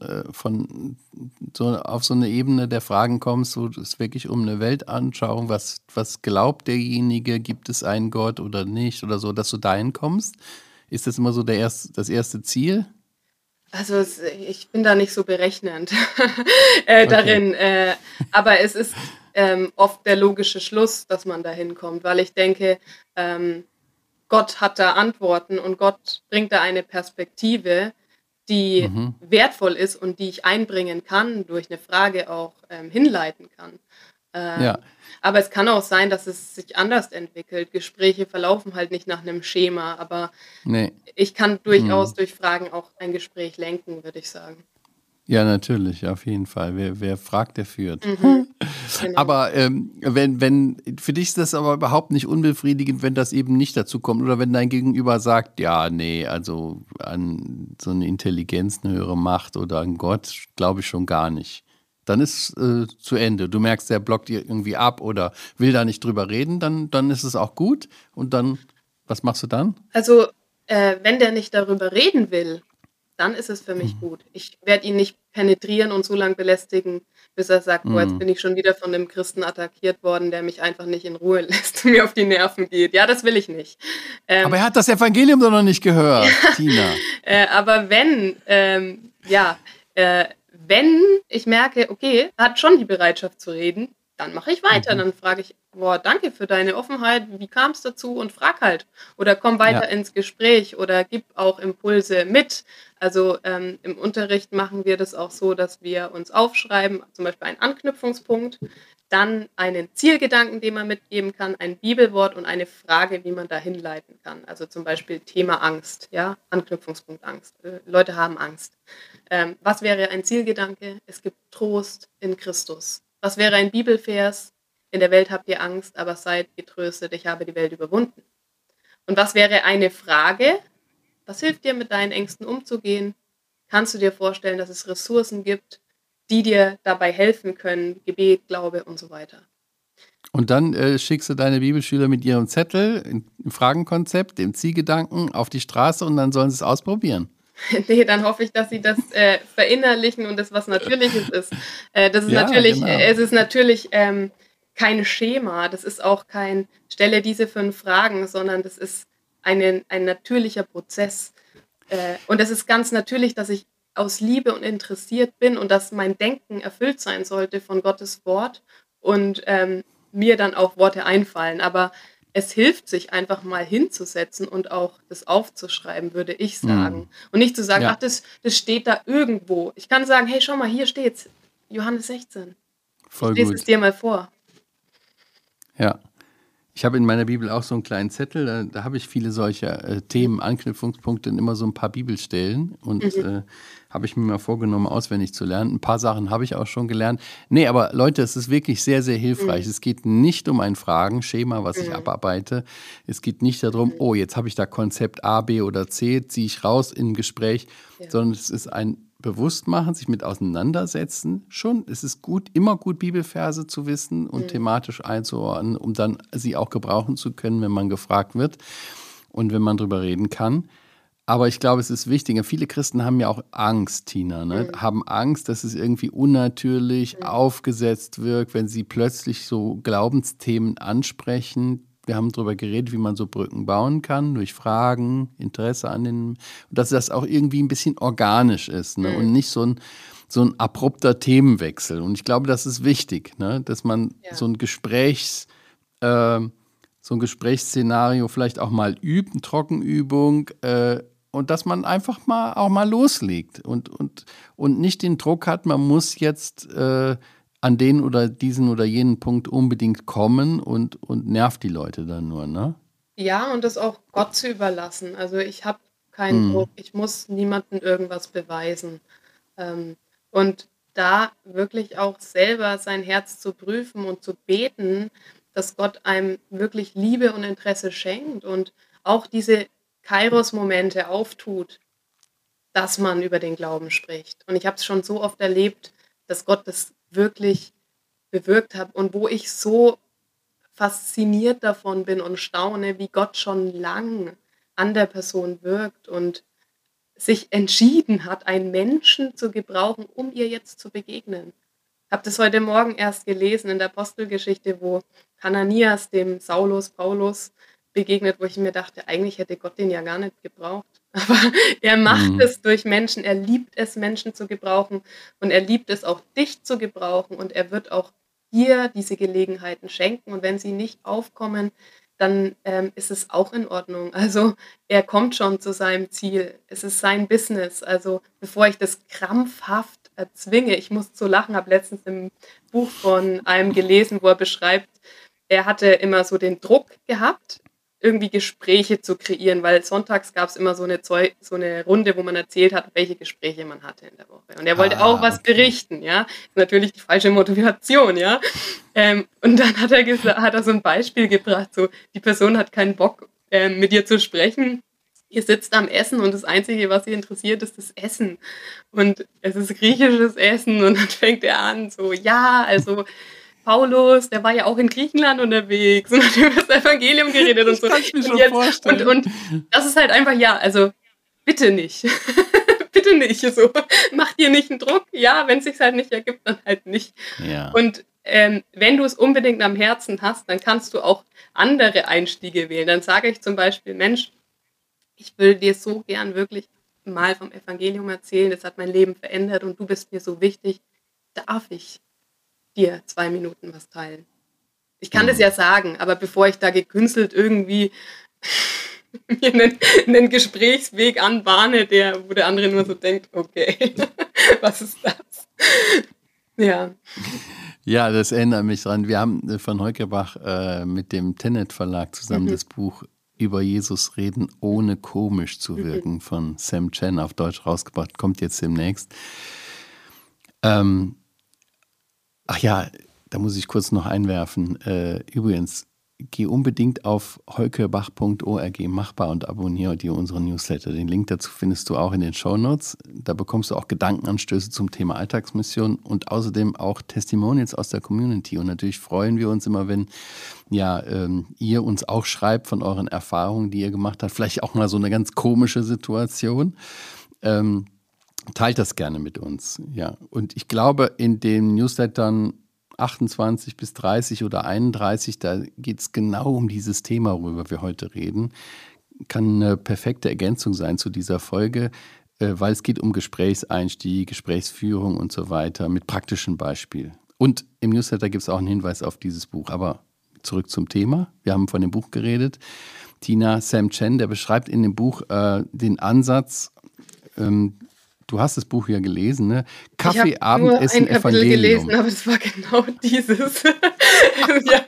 auf so eine Ebene der Fragen kommst, wo es wirklich um eine Weltanschauung, was glaubt derjenige, gibt es einen Gott oder nicht oder so, dass du dahin kommst? Ist das immer so das erste Ziel? also ich bin da nicht so berechnend Okay. darin, aber es ist oft der logische Schluss, dass man da hinkommt, weil ich denke, Gott hat da Antworten und Gott bringt da eine Perspektive, die Mhm. wertvoll ist und die ich einbringen kann, durch eine Frage auch hinleiten kann. Ja, Aber es kann auch sein, dass es sich anders entwickelt. Gespräche verlaufen halt nicht nach einem Schema, aber nee. ich kann durchaus Mhm. durch Fragen auch ein Gespräch lenken, würde ich sagen. Ja, natürlich, auf jeden Fall. Wer fragt, der führt. Mhm, genau. Aber für dich ist das aber überhaupt nicht unbefriedigend, wenn das eben nicht dazu kommt oder wenn dein Gegenüber sagt, ja, nee, also an so eine Intelligenz, eine höhere Macht oder an Gott glaube ich schon gar nicht. Dann ist zu Ende. Du merkst, der blockt dir irgendwie ab oder will da nicht drüber reden, dann ist es auch gut. Und dann, was machst du dann? Also, wenn der nicht darüber reden will, dann ist es für mich Mhm. gut. Ich werde ihn nicht penetrieren und so lange belästigen, bis er sagt: „Boah, jetzt Mhm. bin ich schon wieder von 'nem Christen attackiert worden, der mich einfach nicht in Ruhe lässt und mir auf die Nerven geht.“ Ja, das will ich nicht. Aber Ähm, er hat das Evangelium doch noch nicht gehört, Tina. aber wenn ich merke, okay, er hat schon die Bereitschaft zu reden, dann mache ich weiter. Mhm. Dann frage ich: „Boah, danke für deine Offenheit. Wie kam es dazu?“ Und frag halt. Oder komm weiter Ja, ins Gespräch oder gib auch Impulse mit. Also, im Unterricht machen wir das auch so, dass wir uns aufschreiben, zum Beispiel einen Anknüpfungspunkt. dann einen Zielgedanken, den man mitgeben kann, ein Bibelwort und eine Frage, wie man da hinleiten kann. Also zum Beispiel Thema Angst, ja, Anknüpfungspunkt Angst. Leute haben Angst. Was wäre ein Zielgedanke? Es gibt Trost in Christus. Was wäre ein Bibelvers? In der Welt habt ihr Angst, aber seid getröstet, ich habe die Welt überwunden. Und was wäre eine Frage? Was hilft dir, mit deinen Ängsten umzugehen? Kannst du dir vorstellen, dass es Ressourcen gibt, die dir dabei helfen können? Gebet, Glaube und so weiter. Und dann schickst du deine Bibelschüler mit ihrem Zettel, im Fragenkonzept, dem Zielgedanken auf die Straße und dann sollen sie es ausprobieren. Nee, dann hoffe ich, dass sie das verinnerlichen und das was Natürliches ist. Das ist Ja, natürlich, genau. es ist natürlich kein Schema, das ist auch kein, stelle diese 5 Fragen, sondern das ist ein natürlicher Prozess. Und es ist ganz natürlich, dass ich aus Liebe und interessiert bin und dass mein Denken erfüllt sein sollte von Gottes Wort und mir dann auch Worte einfallen. Aber es hilft, sich einfach mal hinzusetzen und auch das aufzuschreiben, würde ich sagen. Und nicht zu sagen, ach, Ja, das steht da irgendwo. Ich kann sagen, hey, schau mal, hier steht's. Johannes 16. Ich voll lese es gut. dir mal vor. Ja. Ich habe in meiner Bibel auch so einen kleinen Zettel, da habe ich viele solcher Themen, Anknüpfungspunkte und immer so ein paar Bibelstellen und habe ich mir mal vorgenommen, auswendig zu lernen. Ein paar Sachen habe ich auch schon gelernt. Nee, aber Leute, es ist wirklich sehr, sehr hilfreich. Es geht nicht um ein Fragenschema, was ich abarbeite. Es geht nicht darum, oh, jetzt habe ich da Konzept A, B oder C, ziehe ich raus im Gespräch, Ja. sondern es ist ein Bewusstmachen, sich mit auseinandersetzen. Schon, es ist gut, immer gut, Bibelverse zu wissen und thematisch einzuordnen, um dann sie auch gebrauchen zu können, wenn man gefragt wird und wenn man drüber reden kann. Aber ich glaube, es ist wichtiger. Viele Christen haben ja auch Angst, Tina, ne? Haben Angst, dass es irgendwie unnatürlich aufgesetzt wirkt, wenn sie plötzlich so Glaubensthemen ansprechen. Wir haben darüber geredet, wie man so Brücken bauen kann, durch Fragen, Interesse an den, und dass das auch irgendwie ein bisschen organisch ist, ne? Und nicht so ein abrupter Themenwechsel. Und ich glaube, das ist wichtig, ne? Dass man Ja. so ein Gesprächsszenario vielleicht auch mal übt, eine Trockenübung, und dass man einfach auch mal loslegt und nicht den Druck hat, man muss jetzt an den oder diesen oder jenen Punkt unbedingt kommen und nervt die Leute dann nur, ne? Ja, und das auch Gott zu überlassen. Also ich habe keinen Druck, ich muss niemandem irgendwas beweisen. Und da wirklich auch selber sein Herz zu prüfen und zu beten, dass Gott einem wirklich Liebe und Interesse schenkt und auch diese Kairos-Momente auftut, dass man über den Glauben spricht. Und ich habe es schon so oft erlebt, dass Gott das wirklich bewirkt hat und wo ich so fasziniert davon bin und staune, wie Gott schon lang an der Person wirkt und sich entschieden hat, einen Menschen zu gebrauchen, um ihr jetzt zu begegnen. Ich habe das heute Morgen erst gelesen in der Apostelgeschichte, wo Hananias dem Paulus begegnet, wo ich mir dachte, eigentlich hätte Gott den ja gar nicht gebraucht. Aber er macht es durch Menschen, er liebt es, Menschen zu gebrauchen und er liebt es auch, dich zu gebrauchen und er wird auch dir diese Gelegenheiten schenken und wenn sie nicht aufkommen, dann ist es auch in Ordnung. Also er kommt schon zu seinem Ziel. Es ist sein Business. Also bevor ich das krampfhaft erzwinge, ich muss so lachen, habe letztens im Buch von einem gelesen, wo er beschreibt, er hatte immer so den Druck gehabt, irgendwie Gespräche zu kreieren, weil sonntags gab es immer so eine Runde, wo man erzählt hat, welche Gespräche man hatte in der Woche. Und er wollte auch was Okay. berichten, ja. Ist natürlich die falsche Motivation, ja. Und dann hat er so ein Beispiel gebracht, so die Person hat keinen Bock, mit dir zu sprechen. Ihr sitzt am Essen und das Einzige, was sie interessiert, ist das Essen. Und es ist griechisches Essen und dann fängt er an, so, ja, also Paulus, der war ja auch in Griechenland unterwegs und hat über das Evangelium geredet und Ich so. kann es mir Und schon jetzt, vorstellen. und das ist halt einfach, ja, also bitte nicht. Bitte nicht. So, mach dir nicht einen Druck. Ja, wenn es sich halt nicht ergibt, dann halt nicht. Ja. Und wenn du es unbedingt am Herzen hast, dann kannst du auch andere Einstiege wählen. Dann sage ich zum Beispiel, Mensch, ich will dir so gern wirklich mal vom Evangelium erzählen, das hat mein Leben verändert und du bist mir so wichtig. Darf ich dir 2 Minuten was teilen? Ich kann das ja sagen, aber bevor ich da gekünstelt irgendwie mir einen Gesprächsweg anbahne, wo der andere nur so denkt, okay, was ist das? Ja. Ja, das erinnert mich dran. Wir haben von Heukerbach mit dem Tenet Verlag zusammen Mhm. das Buch über Jesus reden, ohne komisch zu Mhm. wirken von Sam Chen auf Deutsch rausgebracht. Kommt jetzt demnächst. Ähm, ach ja, da muss ich kurz noch einwerfen. Übrigens, geh unbedingt auf heukerbach.org, machbar, und abonniere dir unseren Newsletter. Den Link dazu findest du auch in den Shownotes. Da bekommst du auch Gedankenanstöße zum Thema Alltagsmission und außerdem auch Testimonials aus der Community. Und natürlich freuen wir uns immer, wenn ihr uns auch schreibt von euren Erfahrungen, die ihr gemacht habt. Vielleicht auch mal so eine ganz komische Situation. Ähm, Teilt das gerne mit uns. Ja. Und ich glaube, in den Newslettern 28 bis 30 oder 31, da geht es genau um dieses Thema, worüber wir heute reden. Kann eine perfekte Ergänzung sein zu dieser Folge, weil es geht um Gesprächseinstieg, Gesprächsführung und so weiter mit praktischen Beispielen. Und im Newsletter gibt es auch einen Hinweis auf dieses Buch. Aber zurück zum Thema. Wir haben von dem Buch geredet. Tina, Sam Chen, der beschreibt in dem Buch den Ansatz, du hast das Buch ja gelesen, ne? Ich habe Kaffee, nur ein Abendessen, Kapitel gelesen, Evangelium. aber das war genau dieses. Ja.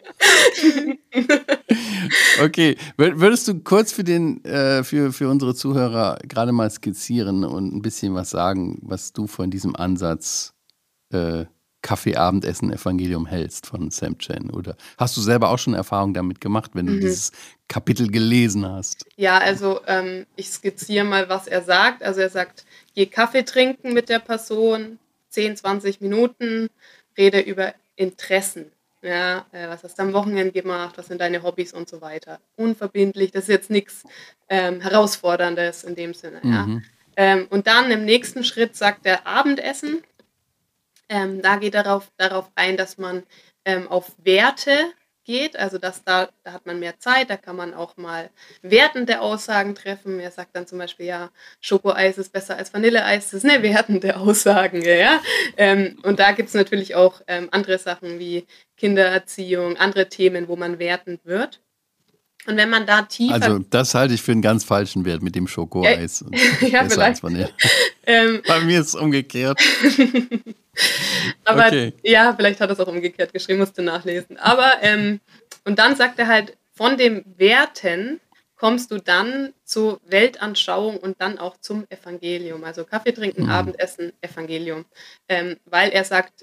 Okay, würdest du kurz für unsere Zuhörer gerade mal skizzieren und ein bisschen was sagen, was du von diesem Ansatz Kaffee, Abendessen, Evangelium hältst von Sam Chen? Oder hast du selber auch schon Erfahrung damit gemacht, wenn du Mhm. dieses Kapitel gelesen hast? Ja, also ich skizziere mal, was er sagt. Also er sagt, geh Kaffee trinken mit der Person, 10, 20 Minuten, rede über Interessen. Ja, was hast du am Wochenende gemacht, was sind deine Hobbys und so weiter. Unverbindlich, das ist jetzt nichts Herausforderndes in dem Sinne. Ja. Mhm. Und dann im nächsten Schritt sagt er Abendessen. Da geht er darauf ein, dass man auf Werte geht, also da hat man mehr Zeit, da kann man auch mal wertende Aussagen treffen. Er sagt dann zum Beispiel, ja, Schokoeis ist besser als Vanilleeis, das ist eine wertende Aussage, ja. Und da gibt es natürlich auch andere Sachen wie Kindererziehung, andere Themen, wo man wertend wird. Und wenn man da tiefer, Also, das halte ich für einen ganz falschen Wert mit dem ja, Schokoeis. Ist ja besser als vielleicht, Vanille. ähm, Bei mir ist es umgekehrt. aber Okay. ja, vielleicht hat er es auch umgekehrt geschrieben, musste nachlesen. Aber, und dann sagt er halt, von dem Werten kommst du dann zur Weltanschauung und dann auch zum Evangelium. Also Kaffee trinken, Mhm. Abendessen, Evangelium. Weil er sagt,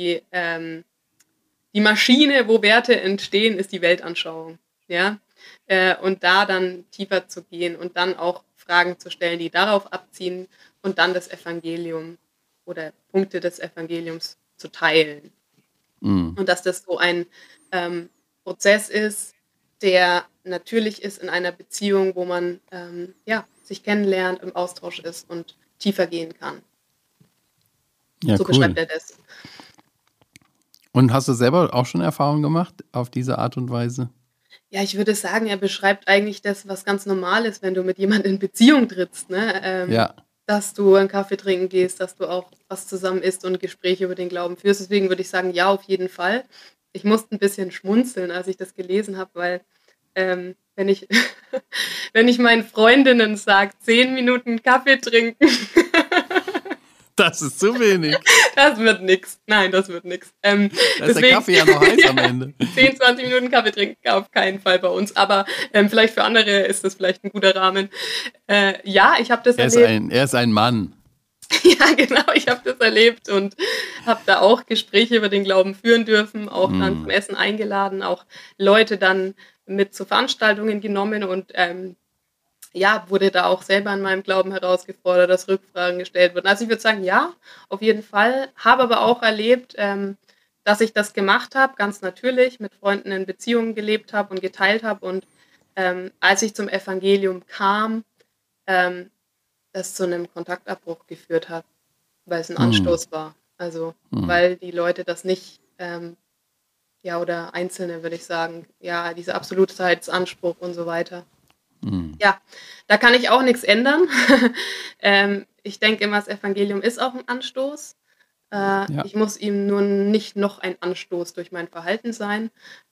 die Maschine, wo Werte entstehen, ist die Weltanschauung. Ja? Und da dann tiefer zu gehen und dann auch Fragen zu stellen, die darauf abziehen und dann das Evangelium oder Punkte des Evangeliums zu teilen. Mhm. Und dass das so ein Prozess ist, der natürlich ist in einer Beziehung, wo man sich kennenlernt, im Austausch ist und tiefer gehen kann. Ja, So cool. beschreibt er das. Und hast du selber auch schon Erfahrungen gemacht auf diese Art und Weise? Ja, ich würde sagen, er beschreibt eigentlich das, was ganz normal ist, wenn du mit jemandem in Beziehung trittst, ne? Ja. Dass du einen Kaffee trinken gehst, dass du auch was zusammen isst und Gespräche über den Glauben führst. Deswegen würde ich sagen, ja, auf jeden Fall. Ich musste ein bisschen schmunzeln, als ich das gelesen habe, weil wenn ich, wenn ich meinen Freundinnen sage, 10 Minuten Kaffee trinken, Das ist zu wenig. das wird nix. Nein, das wird nix. Da ist der Deswegen, Kaffee ja noch heiß am Ende. 10, 20 Minuten Kaffee trinken auf keinen Fall bei uns. Aber vielleicht für andere ist das vielleicht ein guter Rahmen. Ja, ich habe das erlebt. Er ist ein Mann. Ja, genau, ich habe das erlebt und habe da auch Gespräche über den Glauben führen dürfen, auch dann zum Essen eingeladen, auch Leute dann mit zu Veranstaltungen genommen und wurde da auch selber an meinem Glauben herausgefordert, dass Rückfragen gestellt wurden. Also ich würde sagen, ja, auf jeden Fall. Habe aber auch erlebt, dass ich das gemacht habe, ganz natürlich, mit Freunden in Beziehungen gelebt habe und geteilt habe. Und als ich zum Evangelium kam, das zu einem Kontaktabbruch geführt hat, weil es ein Anstoß war. Also weil die Leute das nicht, oder Einzelne würde ich sagen, ja, dieser Absolutheitsanspruch und so weiter. Ja, da kann ich auch nichts ändern. Ich denke immer, das Evangelium ist auch ein Anstoß. Ja. Ich muss ihm nur nicht noch ein Anstoß durch mein Verhalten sein.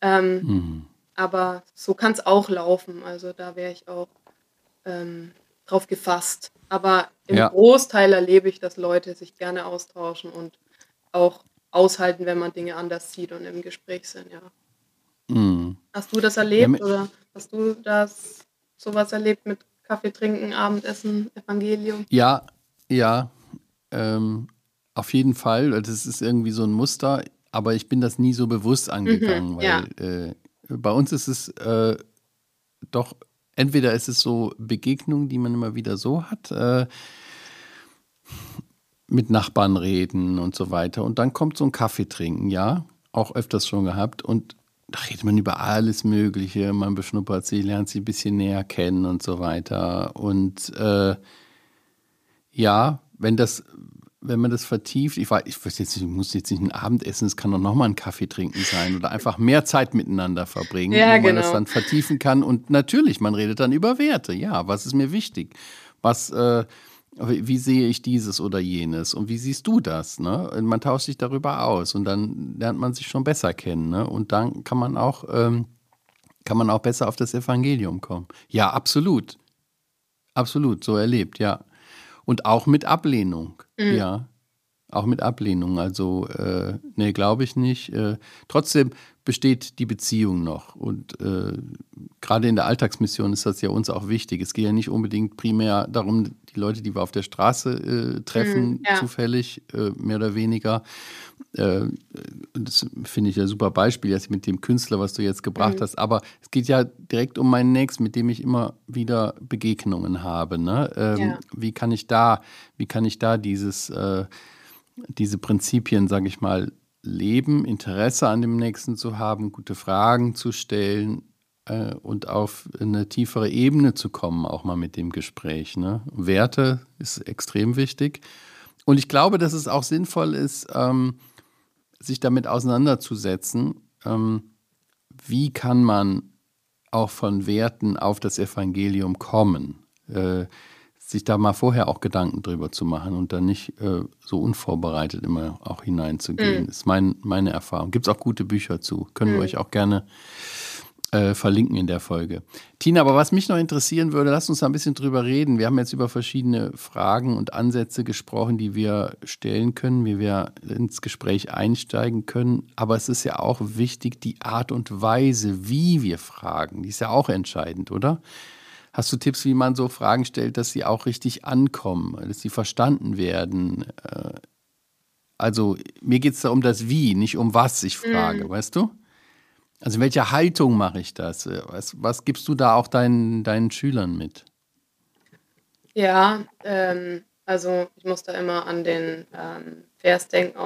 Aber so kann es auch laufen. Also da wäre ich auch drauf gefasst. Aber im Ja. Großteil erlebe ich, dass Leute sich gerne austauschen und auch aushalten, wenn man Dinge anders sieht und im Gespräch sind, ja. Mhm. Hast du das Ja, erlebt oder hast du sowas erlebt mit Kaffee trinken, Abendessen, Evangelium? ja, ja, ähm, auf jeden Fall. Das ist irgendwie so ein Muster, aber ich bin das nie so bewusst Mhm, angegangen, ja. weil bei uns ist es doch, entweder ist es so Begegnungen, die man immer wieder so hat, mit Nachbarn reden und so weiter. Und dann kommt so ein Kaffee trinken, ja, auch öfters schon gehabt. Und da redet man über alles Mögliche, man beschnuppert sie, lernt sie ein bisschen näher kennen und so weiter. Und ja, wenn man das vertieft, ich weiß jetzt nicht, ich muss jetzt nicht ein Abendessen, es kann doch nochmal ein Kaffee trinken sein oder einfach mehr Zeit miteinander verbringen, Ja, wo man das genau. dann vertiefen kann. Und natürlich, man redet dann über Werte. Ja, was ist mir wichtig? Was, wie sehe ich dieses oder jenes? Und wie siehst du das? Ne? Und man tauscht sich darüber aus und dann lernt man sich schon besser kennen. Ne? Und dann kann man auch besser auf das Evangelium kommen. Ja, absolut. Absolut, so erlebt, ja. Und auch mit Ablehnung, Mhm. ja. Auch mit Ablehnung. Also, nee, glaube ich nicht. Trotzdem besteht die Beziehung noch. Und gerade in der Alltagsmission ist das ja uns auch wichtig. Es geht ja nicht unbedingt primär darum, die Leute, die wir auf der Straße Mhm, treffen, ja. zufällig, mehr oder weniger. Äh, Das finde ich ein super Beispiel jetzt mit dem Künstler, was du jetzt gebracht Mhm. hast. Aber es geht ja direkt um meinen Nächsten, mit dem ich immer wieder Begegnungen habe. Ne? Ja. Wie kann ich da diese Prinzipien, sage ich mal, leben, Interesse an dem Nächsten zu haben, gute Fragen zu stellen und auf eine tiefere Ebene zu kommen, auch mal mit dem Gespräch. Ne? Werte ist extrem wichtig. Und ich glaube, dass es auch sinnvoll ist, sich damit auseinanderzusetzen, wie kann man auch von Werten auf das Evangelium kommen. Sich da mal vorher auch Gedanken drüber zu machen und dann nicht so unvorbereitet immer auch hineinzugehen, Mhm. ist meine Erfahrung. Gibt es auch gute Bücher zu. Können wir Mhm. euch auch gerne verlinken in der Folge. Tina, aber was mich noch interessieren würde, lass uns da ein bisschen drüber reden. Wir haben jetzt über verschiedene Fragen und Ansätze gesprochen, die wir stellen können, wie wir ins Gespräch einsteigen können. Aber es ist ja auch wichtig, die Art und Weise, wie wir fragen. Die ist ja auch entscheidend, oder? Hast du Tipps, wie man so Fragen stellt, dass sie auch richtig ankommen, dass sie verstanden werden? Also mir geht es da um das Wie, nicht um was ich frage, Mhm. weißt du? Also in welcher Haltung mache ich das? Was gibst du da auch deinen Schülern mit? Ja, also ich muss da immer an den Vers denken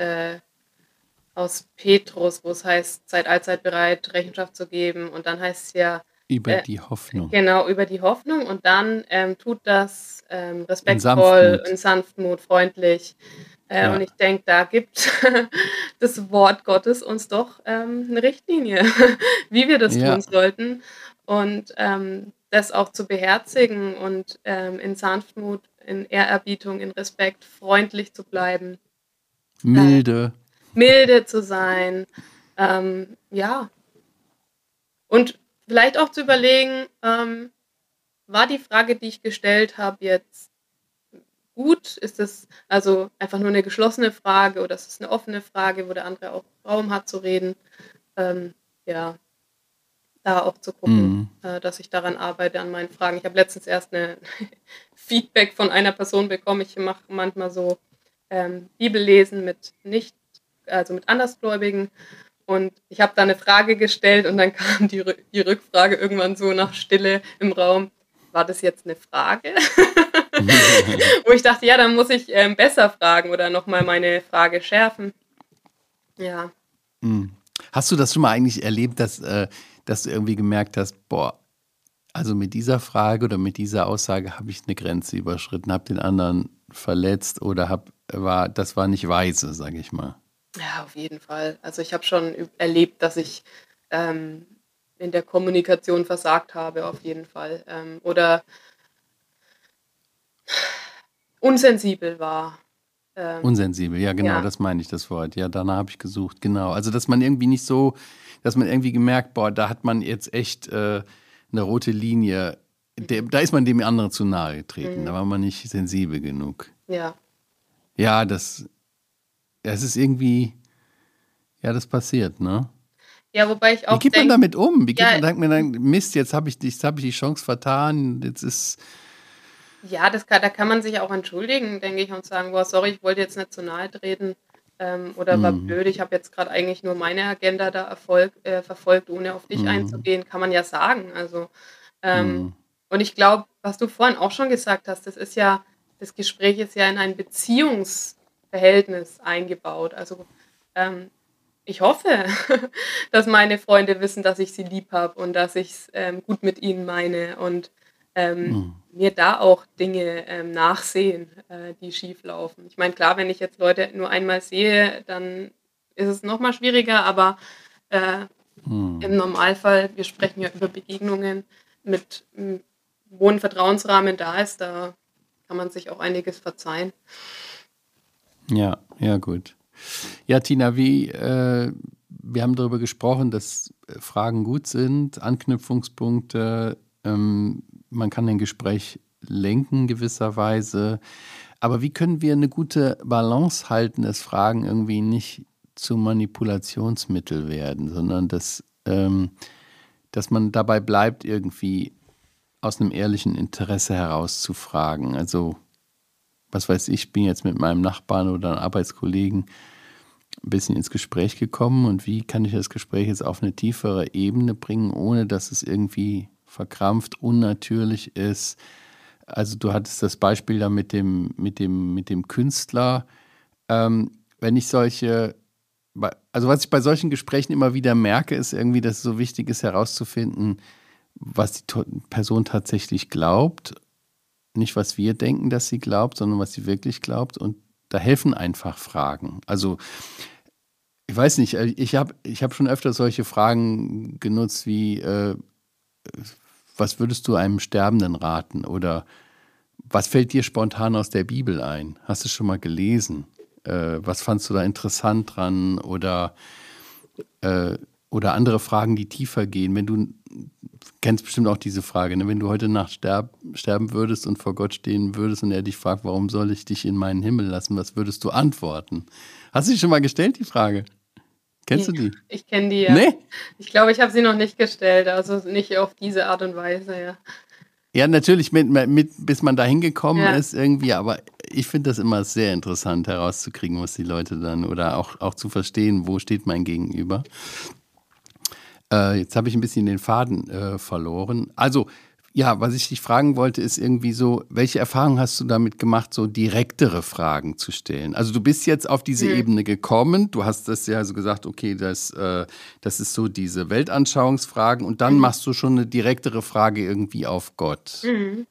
aus Petrus, wo es heißt, seid allzeit bereit, Rechenschaft zu geben. Und dann heißt es ja, Über äh, die Hoffnung. genau, über die Hoffnung. Und dann tut das In respektvoll, in Sanftmut. Sanftmut, freundlich. Und Ja. ich denke, da gibt das Wort Gottes uns doch eine Richtlinie, wie wir das Ja. tun sollten. Und das auch zu beherzigen und in Sanftmut, in Ehrerbietung, in Respekt, freundlich zu bleiben, äh, Milde. milde zu sein. Ja, und vielleicht auch zu überlegen, war die Frage, die ich gestellt habe, jetzt gut? Ist es also einfach nur eine geschlossene Frage oder ist es eine offene Frage, wo der andere auch Raum hat zu reden? Ja, da auch zu gucken, Mhm. dass ich daran arbeite an meinen Fragen. Ich habe letztens erst eine Feedback von einer Person bekommen. Ich mache manchmal so Bibellesen mit Andersgläubigen. Und ich habe da eine Frage gestellt und dann kam die Rückfrage irgendwann so nach Stille im Raum. War das jetzt eine Frage? Wo ich dachte, ja, dann muss ich besser fragen oder nochmal meine Frage schärfen. Ja. Mhm. Hast du das schon mal eigentlich erlebt, dass du irgendwie gemerkt hast, boah, also mit dieser Frage oder mit dieser Aussage habe ich eine Grenze überschritten, habe den anderen verletzt oder das war nicht weise, sage ich mal. Ja, auf jeden Fall. Also ich habe schon erlebt, dass ich ähm, in der Kommunikation versagt habe, auf jeden Fall. Oder unsensibel war. Ähm, Unsensibel, ja genau, ja. das meine ich, das Wort. Ja, danach habe ich gesucht, genau. Also, dass man irgendwie nicht so, dass man irgendwie gemerkt, boah, da hat man jetzt echt eine rote Linie, Mhm. da ist man dem anderen zu nahe getreten, da Mhm. war man nicht sensibel genug. Ja. Ja, das, es ist irgendwie, ja, das passiert, ne? Ja, wobei ich Wie auch geht man denke, damit um? Wie geht ja, man damit? Mist, jetzt hab ich die Chance vertan. Jetzt ist. ja, da kann man sich auch entschuldigen, denke ich, und sagen, boah, sorry, ich wollte jetzt nicht zu nahe treten, oder war Mm, blöd, ich habe jetzt gerade eigentlich nur meine Agenda da verfolgt, ohne auf dich mm, einzugehen, kann man ja sagen. Also, mm, und ich glaube, was du vorhin auch schon gesagt hast, das Gespräch ist ja in ein Beziehungsverhältnis eingebaut. Also, ähm, ich hoffe, dass meine Freunde wissen, dass ich sie lieb habe und dass ich es gut mit ihnen meine und mm. mir da auch Dinge nachsehen, die schief laufen. Ich meine, klar, wenn ich jetzt Leute nur einmal sehe, dann ist es noch mal schwieriger, aber äh, im Hm. Normalfall, wir sprechen ja über Begegnungen wo ein Vertrauensrahmen da ist, da kann man sich auch einiges verzeihen. Ja, ja, gut. Ja, Tina, wir haben darüber gesprochen, dass Fragen gut sind, Anknüpfungspunkte, man kann ein Gespräch lenken gewisserweise. Aber wie können wir eine gute Balance halten, dass Fragen irgendwie nicht zum Manipulationsmittel werden, sondern dass man dabei bleibt, irgendwie aus einem ehrlichen Interesse heraus zu fragen. Also, was weiß ich, bin jetzt mit meinem Nachbarn oder einem Arbeitskollegen ein bisschen ins Gespräch gekommen und wie kann ich das Gespräch jetzt auf eine tiefere Ebene bringen, ohne dass es irgendwie verkrampft, unnatürlich ist. Also du hattest das Beispiel da mit dem Künstler. Wenn ich also was ich bei solchen Gesprächen immer wieder merke, ist irgendwie, dass es so wichtig ist herauszufinden, was die Person tatsächlich glaubt. Nicht, was wir denken, dass sie glaubt, sondern was sie wirklich glaubt. Und da helfen einfach Fragen. Also ich weiß nicht, ich hab schon öfter solche Fragen genutzt wie, was würdest du einem Sterbenden raten? Oder was fällt dir spontan aus der Bibel ein? Hast du schon mal gelesen? Was fandst du da interessant dran? Äh, oder andere Fragen, die tiefer gehen. Wenn du kennst bestimmt auch diese Frage, ne? Wenn du heute Nacht sterben würdest und vor Gott stehen würdest und er dich fragt, warum soll ich dich in meinen Himmel lassen, was würdest du antworten? Hast du dich schon mal gestellt, die Frage? Kennst Ne, du die? ich kenne die ja. Nee? Ich glaube, ich habe sie noch nicht gestellt, also nicht auf diese Art und Weise, ja. Ja, natürlich, bis man da hingekommen Ja. ist irgendwie, aber ich finde das immer sehr interessant herauszukriegen, was die Leute dann oder auch zu verstehen, wo steht mein Gegenüber. Jetzt habe ich ein bisschen den Faden verloren. Also, ja, was ich dich fragen wollte, ist irgendwie so, welche Erfahrungen hast du damit gemacht, so direktere Fragen zu stellen? Also du bist jetzt auf diese Mhm. Ebene gekommen, du hast das ja so gesagt, okay, das ist so diese Weltanschauungsfragen und dann Mhm. machst du schon eine direktere Frage irgendwie auf Gott. Mhm.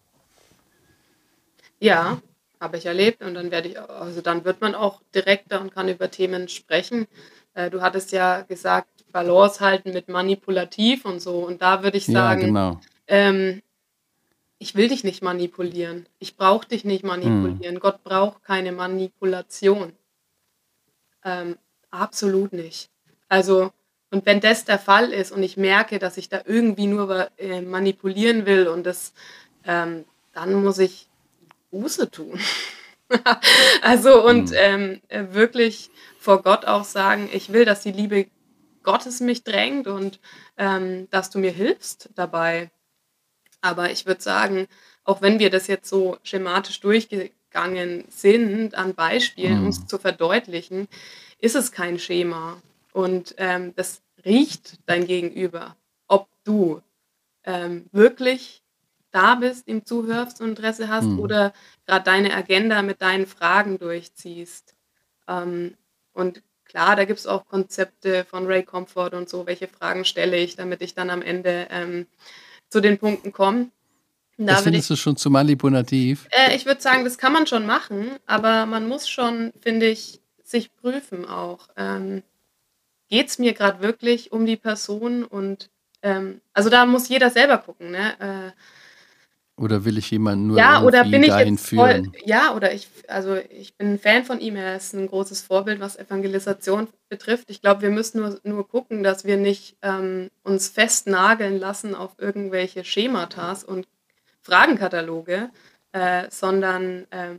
Ja, habe ich erlebt und dann wird man auch direkter und kann über Themen sprechen. Du hattest ja gesagt, Balance halten mit manipulativ und so. Und da würde ich Ja, sagen, genau. ähm, ich will dich nicht manipulieren. Ich brauche dich nicht Hm, manipulieren. Gott braucht keine Manipulation. Ähm, absolut nicht. Also, und wenn das der Fall ist und ich merke, dass ich da irgendwie nur manipulieren will und dann muss ich Buße tun. Also und hm, wirklich vor Gott auch sagen, ich will, dass die Liebe Gottes mich drängt und dass du mir hilfst dabei. Aber ich würde sagen, auch wenn wir das jetzt so schematisch durchgegangen sind an Beispielen, um es hm, zu verdeutlichen, ist es kein Schema. Und das riecht dein Gegenüber, ob du wirklich da bist, ihm zuhörst und Interesse hast hm. oder gerade deine Agenda mit deinen Fragen durchziehst. Und klar, da gibt es auch Konzepte von Ray Comfort und so, welche Fragen stelle ich, damit ich dann am Ende zu den Punkten komme. Das Da würde findest du schon zu manipulativ? ich würde sagen, das kann man schon machen, aber man muss schon, finde ich, sich prüfen auch. Geht es mir gerade wirklich um die Person und also da muss jeder selber gucken, ne? Oder will ich jemanden nur Ja, oder irgendwie bin ich dahin jetzt voll führen? ja, oder ich bin 'n Fan von ihm. Er ist 'n großes Vorbild, was Evangelisation betrifft. Ich glaube, wir müssen nur gucken, dass wir nicht, uns festnageln lassen auf irgendwelche Schematas und Fragenkataloge, sondern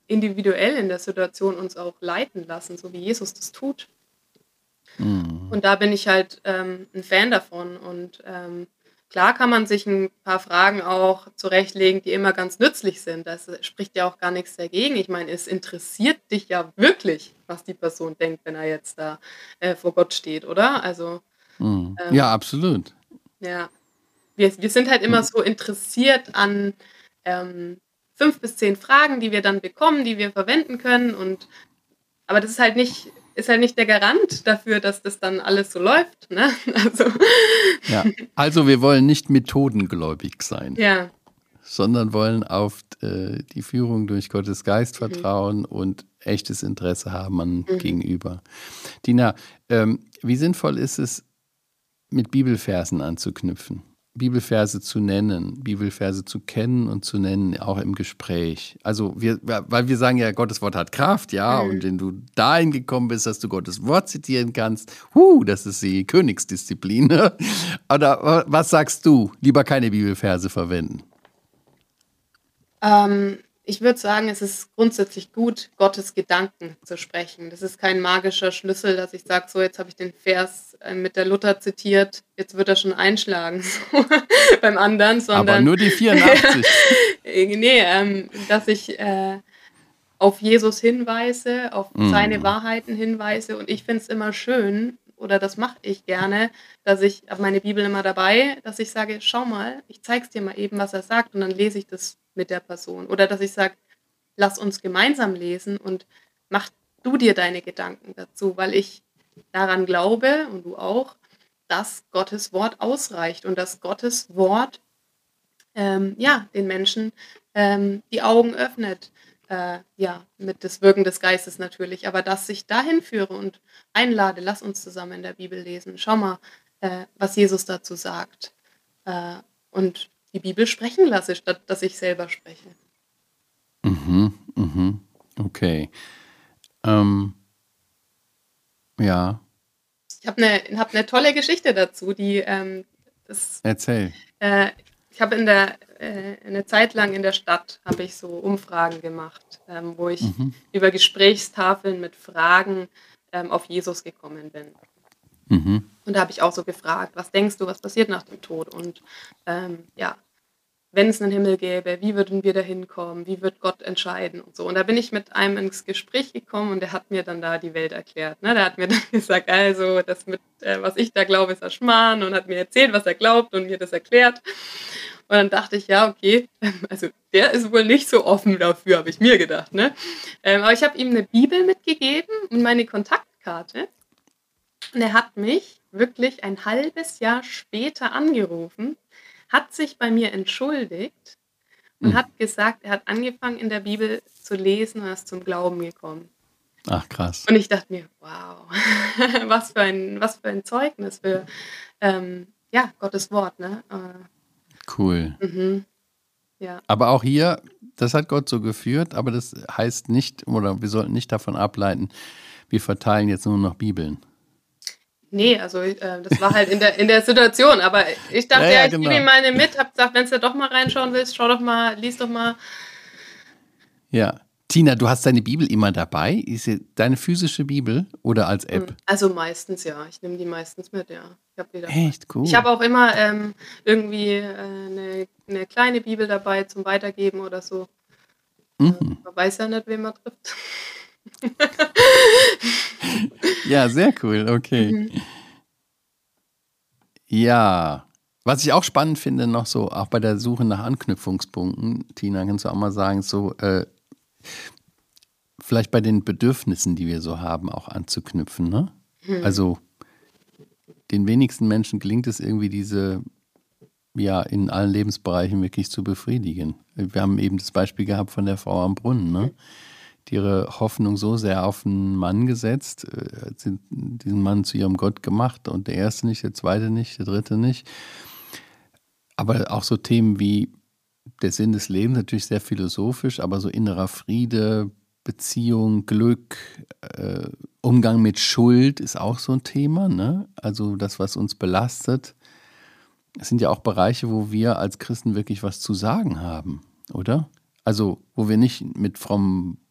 individuell in der Situation uns auch leiten lassen, so wie Jesus das tut. Mhm. Und da bin ich halt ein Fan davon. Und klar kann man sich ein paar Fragen auch zurechtlegen, die immer ganz nützlich sind. Das spricht ja auch gar nichts dagegen. Ich meine, es interessiert dich ja wirklich, was die Person denkt, wenn er jetzt da vor Gott steht, oder? Also Mhm. ähm, Ja, absolut. ja, wir sind halt immer Mhm. so interessiert an 5 bis 10 Fragen, die wir dann bekommen, die wir verwenden können. Aber das ist halt nicht der Garant dafür, dass das dann alles so läuft. Ne? Also, Ja. Also wir wollen nicht methodengläubig sein, ja. sondern wollen auf die Führung durch Gottes Geist Mhm. vertrauen und echtes Interesse haben an Mhm. Gegenüber. Tina, wie sinnvoll ist es, mit Bibelversen anzuknüpfen? Bibelverse zu nennen, Bibelverse zu kennen und zu nennen, auch im Gespräch. Also weil wir sagen ja, Gottes Wort hat Kraft, ja, und Mhm. wenn du dahin gekommen bist, dass du Gottes Wort zitieren kannst, das ist die Königsdisziplin. Oder was sagst du? Lieber keine Bibelverse verwenden. Ich würde sagen, es ist grundsätzlich gut, Gottes Gedanken zu sprechen. Das ist kein magischer Schlüssel, dass ich sage, so jetzt habe ich den Vers mit der Luther zitiert, jetzt wird er schon einschlagen so, beim anderen, Aber sondern nur die 84. nee, dass ich auf Jesus hinweise, auf seine Mm. Wahrheiten hinweise. Und ich finde es immer schön, oder das mache ich gerne, dass ich habe meine Bibel immer dabei, dass ich sage, schau mal, ich zeig's dir mal eben, was er sagt, und dann lese ich das mit der Person. Oder dass ich sage, lass uns gemeinsam lesen und mach du dir deine Gedanken dazu, weil ich daran glaube, und du auch, dass Gottes Wort ausreicht und dass Gottes Wort ja, den Menschen die Augen öffnet. Ja, mit des Wirken des Geistes natürlich, aber dass ich dahin führe und einlade, lass uns zusammen in der Bibel lesen. Schau mal, was Jesus dazu sagt. Und die Bibel sprechen lasse, statt dass ich selber spreche. Mhm, mhm. Okay. Ähm, ja, Ich hab ne tolle Geschichte dazu, die das erzähl. Äh, ich habe eine Zeit lang in der Stadt habe ich so Umfragen gemacht, wo ich Mhm, über Gesprächstafeln mit Fragen auf Jesus gekommen bin. mhm. Und da habe ich auch so gefragt, was denkst du, was passiert nach dem Tod? Und ja, wenn es einen Himmel gäbe, wie würden wir da hinkommen? Wie wird Gott entscheiden und so? Und da bin ich mit einem ins Gespräch gekommen und der hat mir dann da die Welt erklärt. Ne? Der hat mir dann gesagt, also das mit, was ich da glaube, ist ein Schmarrn, und hat mir erzählt, was er glaubt und mir das erklärt. Und dann dachte ich, ja, okay, also der ist wohl nicht so offen dafür, habe ich mir gedacht. Ne? Aber ich habe ihm eine Bibel mitgegeben und meine Kontaktkarte. Und er hat mich wirklich ein halbes Jahr später angerufen, hat sich bei mir entschuldigt und Hm. hat gesagt, er hat angefangen in der Bibel zu lesen und ist zum Glauben gekommen. Ach, krass. Und ich dachte mir, wow, was für ein Zeugnis für ja, Gottes Wort, ne? Cool. Ja. Aber auch hier, das hat Gott so geführt, aber das heißt nicht, oder wir sollten nicht davon ableiten, wir verteilen jetzt nur noch Bibeln. Nee, also das war halt in der Situation. Aber ich Ja, dachte, ja, ja, ich gebe ihm genau. mal eine mit, hab gesagt, wenn du doch mal reinschauen willst, schau doch mal, lies doch mal. Ja. Tina, du hast deine Bibel immer dabei? Ist sie deine physische Bibel oder als App? Also meistens ja. Ich nehme die meistens mit, ja. Ich habe die dabei. Echt Ich cool. habe auch immer irgendwie eine kleine Bibel dabei zum Weitergeben oder so. Mhm. Man weiß ja nicht, wen man trifft. Ja, sehr cool. Okay. Mhm. Ja. Was ich auch spannend finde, noch so, auch bei der Suche nach Anknüpfungspunkten, Tina, kannst du auch mal sagen, so, vielleicht bei den Bedürfnissen, die wir so haben, auch anzuknüpfen, ne? Hm. Also, den wenigsten Menschen gelingt es irgendwie, diese ja in allen Lebensbereichen wirklich zu befriedigen. Wir haben eben das Beispiel gehabt von der Frau am Brunnen, ne? Die ihre Hoffnung so sehr auf einen Mann gesetzt, hat sie diesen Mann zu ihrem Gott gemacht, und der erste nicht, der zweite nicht, der dritte nicht. Aber auch so Themen wie der Sinn des Lebens, natürlich sehr philosophisch, aber so innerer Friede, Beziehung, Glück, Umgang mit Schuld ist auch so ein Thema, ne? Also das, was uns belastet. Es sind ja auch Bereiche, wo wir als Christen wirklich was zu sagen haben, oder? Also, wo wir nicht mit frommem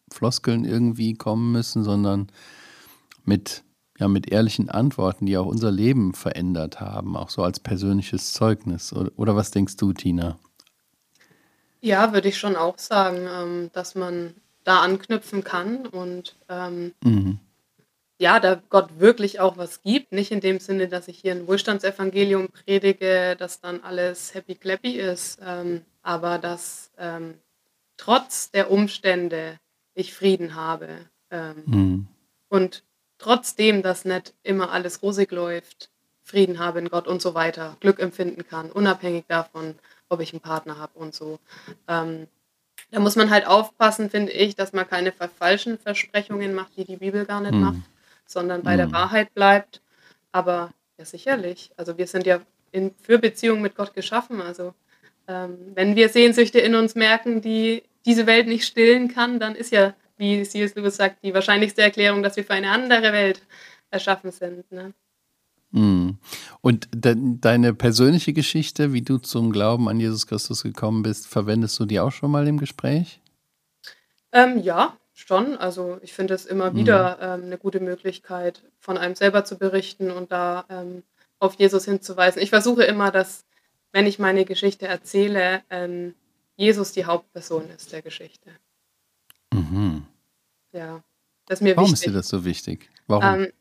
Floskeln irgendwie kommen müssen, sondern mit ehrlichen Antworten, die auch unser Leben verändert haben, auch so als persönliches Zeugnis. Oder was denkst du, Tina? Ja, würde ich schon auch sagen, dass man da anknüpfen kann und Mhm. ja, da Gott wirklich auch was gibt. Nicht in dem Sinne, dass ich hier ein Wohlstandsevangelium predige, dass dann alles happy clappy ist, aber dass trotz der Umstände ich Frieden habe. Mhm. Und trotzdem, dass nicht immer alles rosig läuft, Frieden habe in Gott und so weiter, Glück empfinden kann, unabhängig davon, ob ich einen Partner habe und so. Ähm, Da muss man halt aufpassen, finde ich, dass man keine falschen Versprechungen macht, die die Bibel gar nicht macht, Mhm. sondern bei der Mhm. Wahrheit bleibt. Aber ja, sicherlich. Also wir sind ja für Beziehungen mit Gott geschaffen. Also wenn wir Sehnsüchte in uns merken, die diese Welt nicht stillen kann, dann ist ja, wie C.S. Lewis sagt, die wahrscheinlichste Erklärung, dass wir für eine andere Welt erschaffen sind. Ne? Mhm. Und deine persönliche Geschichte, wie du zum Glauben an Jesus Christus gekommen bist, verwendest du die auch schon mal im Gespräch? Ja, schon. Also ich finde es immer Mhm. wieder 'ne gute Möglichkeit, von einem selber zu berichten und da auf Jesus hinzuweisen. Ich versuche immer, dass, wenn ich meine Geschichte erzähle, Jesus die Hauptperson ist der Geschichte. Mhm. Ja, das ist mir Warum ist dir wichtig. das so wichtig? Warum? Ähm,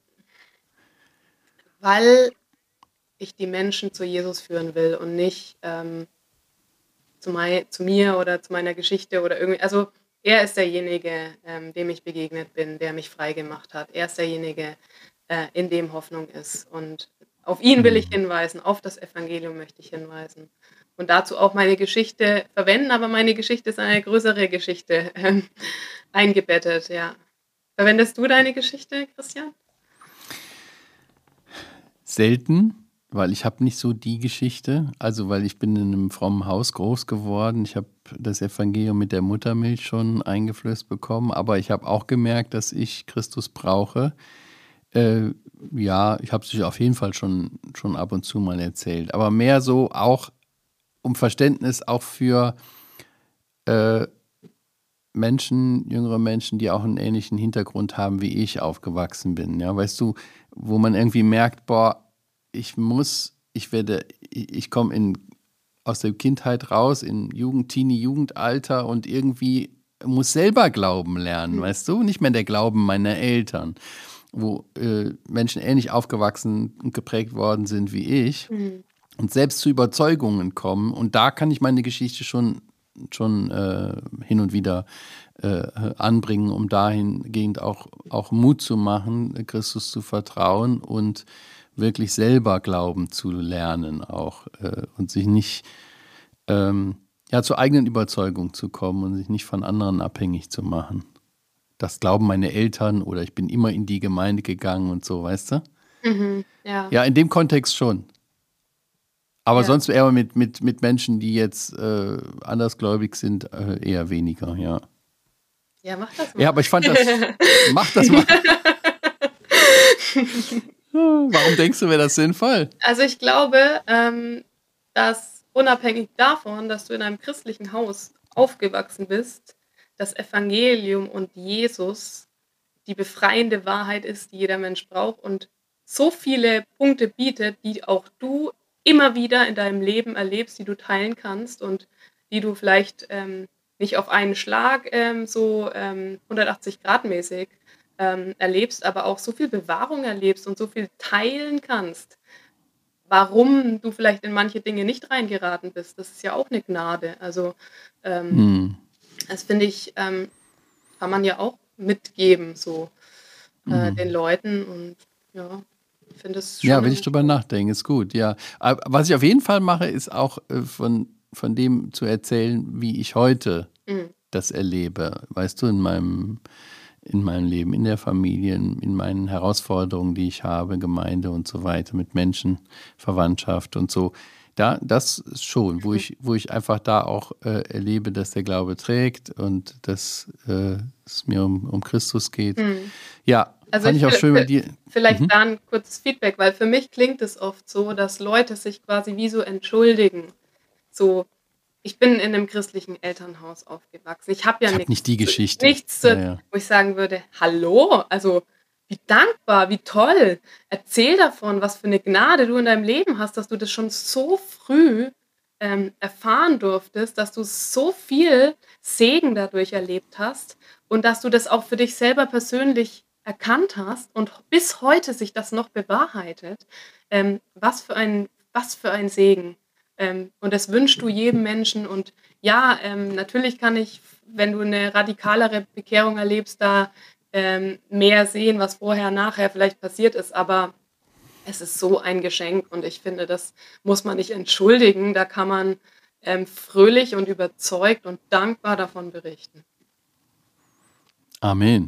Weil ich die Menschen zu Jesus führen will und nicht zu mir oder zu meiner Geschichte oder irgendwie. Also er ist derjenige, dem ich begegnet bin, der mich frei gemacht hat. Er ist derjenige, in dem Hoffnung ist. Und auf ihn will ich Mhm. hinweisen, auf das Evangelium möchte ich hinweisen. Und dazu auch meine Geschichte verwenden, aber meine Geschichte ist eine größere Geschichte eingebettet, ja. Verwendest du deine Geschichte, Christian? Selten, weil ich habe nicht so die Geschichte. Also, weil ich bin in einem frommen Haus groß geworden. Ich habe das Evangelium mit der Muttermilch schon eingeflößt bekommen, aber ich habe auch gemerkt, dass ich Christus brauche. Äh, ja, ich habe es auf jeden Fall schon ab und zu mal erzählt, aber mehr so auch um Verständnis auch für äh, Menschen, jüngere Menschen, die auch einen ähnlichen Hintergrund haben, wie ich aufgewachsen bin. Ja, weißt du, wo man irgendwie merkt, boah, ich komme aus der Kindheit raus in Teenie-Jugendalter und irgendwie muss selber glauben lernen, Mhm. weißt du? Nicht mehr der Glauben meiner Eltern, wo Menschen ähnlich aufgewachsen und geprägt worden sind wie ich Mhm. und selbst zu Überzeugungen kommen. Und da kann ich meine Geschichte schon hin und wieder anbringen, um dahingehend auch Mut zu machen, Christus zu vertrauen und wirklich selber glauben zu lernen auch und sich nicht zur eigenen Überzeugung zu kommen und sich nicht von anderen abhängig zu machen. Das glauben meine Eltern oder ich bin immer in die Gemeinde gegangen und so, weißt du? Mhm. Ja, Ja, in dem Kontext schon. Aber ja. sonst eher mit Menschen, die jetzt andersgläubig sind, eher weniger, ja. Ja, mach das Ja, mal. aber ich fand das, mach das mal. Warum denkst du, wäre das sinnvoll? Also, ich glaube, dass unabhängig davon, dass du in einem christlichen Haus aufgewachsen bist, das Evangelium und Jesus die befreiende Wahrheit ist, die jeder Mensch braucht und so viele Punkte bietet, die auch du immer wieder in deinem Leben erlebst, die du teilen kannst und die du vielleicht, nicht auf einen Schlag, so, 180 Grad-mäßig, erlebst, aber auch so viel Bewahrung erlebst und so viel teilen kannst, warum du vielleicht in manche Dinge nicht reingeraten bist. Das ist ja auch 'ne Gnade. Also, ähm, Hm. das finde ich, kann man ja auch mitgeben so, den Mhm. Leuten und ja, ich finde es Ja, schon wenn ich immer drüber schön. nachdenke, ist gut, ja. Aber was ich auf jeden Fall mache, ist auch von dem zu erzählen, wie ich heute Mhm. das erlebe. Weißt du, in meinem Leben, in der Familie, in meinen Herausforderungen, die ich habe, Gemeinde und so weiter, mit Menschen, Verwandtschaft und so. Das ist schon, wo Mhm. ich einfach da auch erlebe, dass der Glaube trägt und dass es mir um Christus geht. Mhm. Ja, Also, fand ich ich auch schön mit dir. vielleicht Mhm. da 'n kurzes Feedback, weil für mich klingt es oft so, dass Leute sich quasi wie so entschuldigen. So Ich bin in einem christlichen Elternhaus aufgewachsen. Ich habe ja Ich habe nicht die Geschichte. nichts, Ja, ja. wo ich sagen würde, hallo, also wie dankbar, wie toll. Erzähl davon, was für eine Gnade du in deinem Leben hast, dass du das schon so früh erfahren durftest, dass du so viel Segen dadurch erlebt hast und dass du das auch für dich selber persönlich erkannt hast und bis heute sich das noch bewahrheitet. Was für ein Segen. Und das wünschst du jedem Menschen. Und ja, natürlich kann ich, wenn du eine radikalere Bekehrung erlebst, da mehr sehen, was vorher, nachher vielleicht passiert ist. Aber es ist so ein Geschenk und ich finde, das muss man nicht entschuldigen. Da kann man fröhlich und überzeugt und dankbar davon berichten. Amen.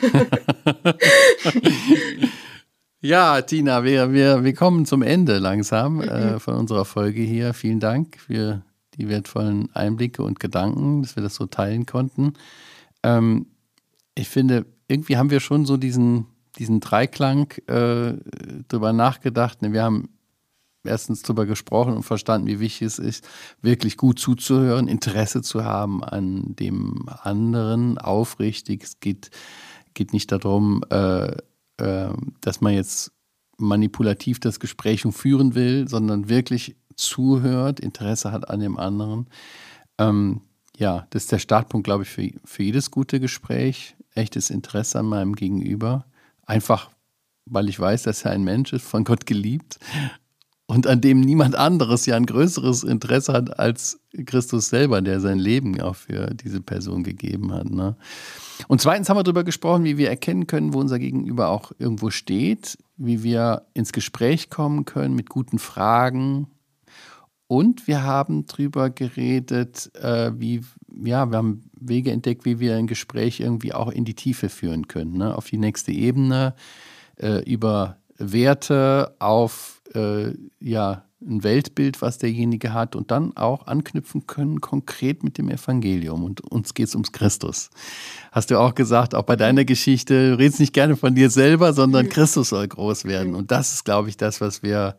Ja, Tina, wir kommen zum Ende langsam von unserer Folge hier. Vielen Dank für die wertvollen Einblicke und Gedanken, dass wir das so teilen konnten. Ich finde, irgendwie haben wir schon so diesen Dreiklang drüber nachgedacht. Wir haben erstens drüber gesprochen und verstanden, wie wichtig es ist, wirklich gut zuzuhören, Interesse zu haben an dem anderen, aufrichtig. Es geht nicht darum, dass man jetzt manipulativ das Gespräch führen will, sondern wirklich zuhört, Interesse hat an dem anderen. Ja, das ist der Startpunkt, glaube ich, für jedes gute Gespräch. Echtes Interesse an meinem Gegenüber. Einfach, weil ich weiß, dass er ein Mensch ist, von Gott geliebt und an dem niemand anderes ja ein größeres Interesse hat als Christus selber, der sein Leben auch für diese Person gegeben hat. Ne? Und zweitens haben wir darüber gesprochen, wie wir erkennen können, wo unser Gegenüber auch irgendwo steht, wie wir ins Gespräch kommen können mit guten Fragen. Und wir haben darüber geredet, wir haben Wege entdeckt, wie wir ein Gespräch irgendwie auch in die Tiefe führen können, ne? Auf die nächste Ebene, über Werte, auf ein Weltbild, was derjenige hat und dann auch anknüpfen können, konkret mit dem Evangelium. Und uns geht es ums Christus. Hast du auch gesagt, auch bei deiner Geschichte, du redest nicht gerne von dir selber, sondern Christus soll groß werden. Und das ist, glaube ich, das, was wir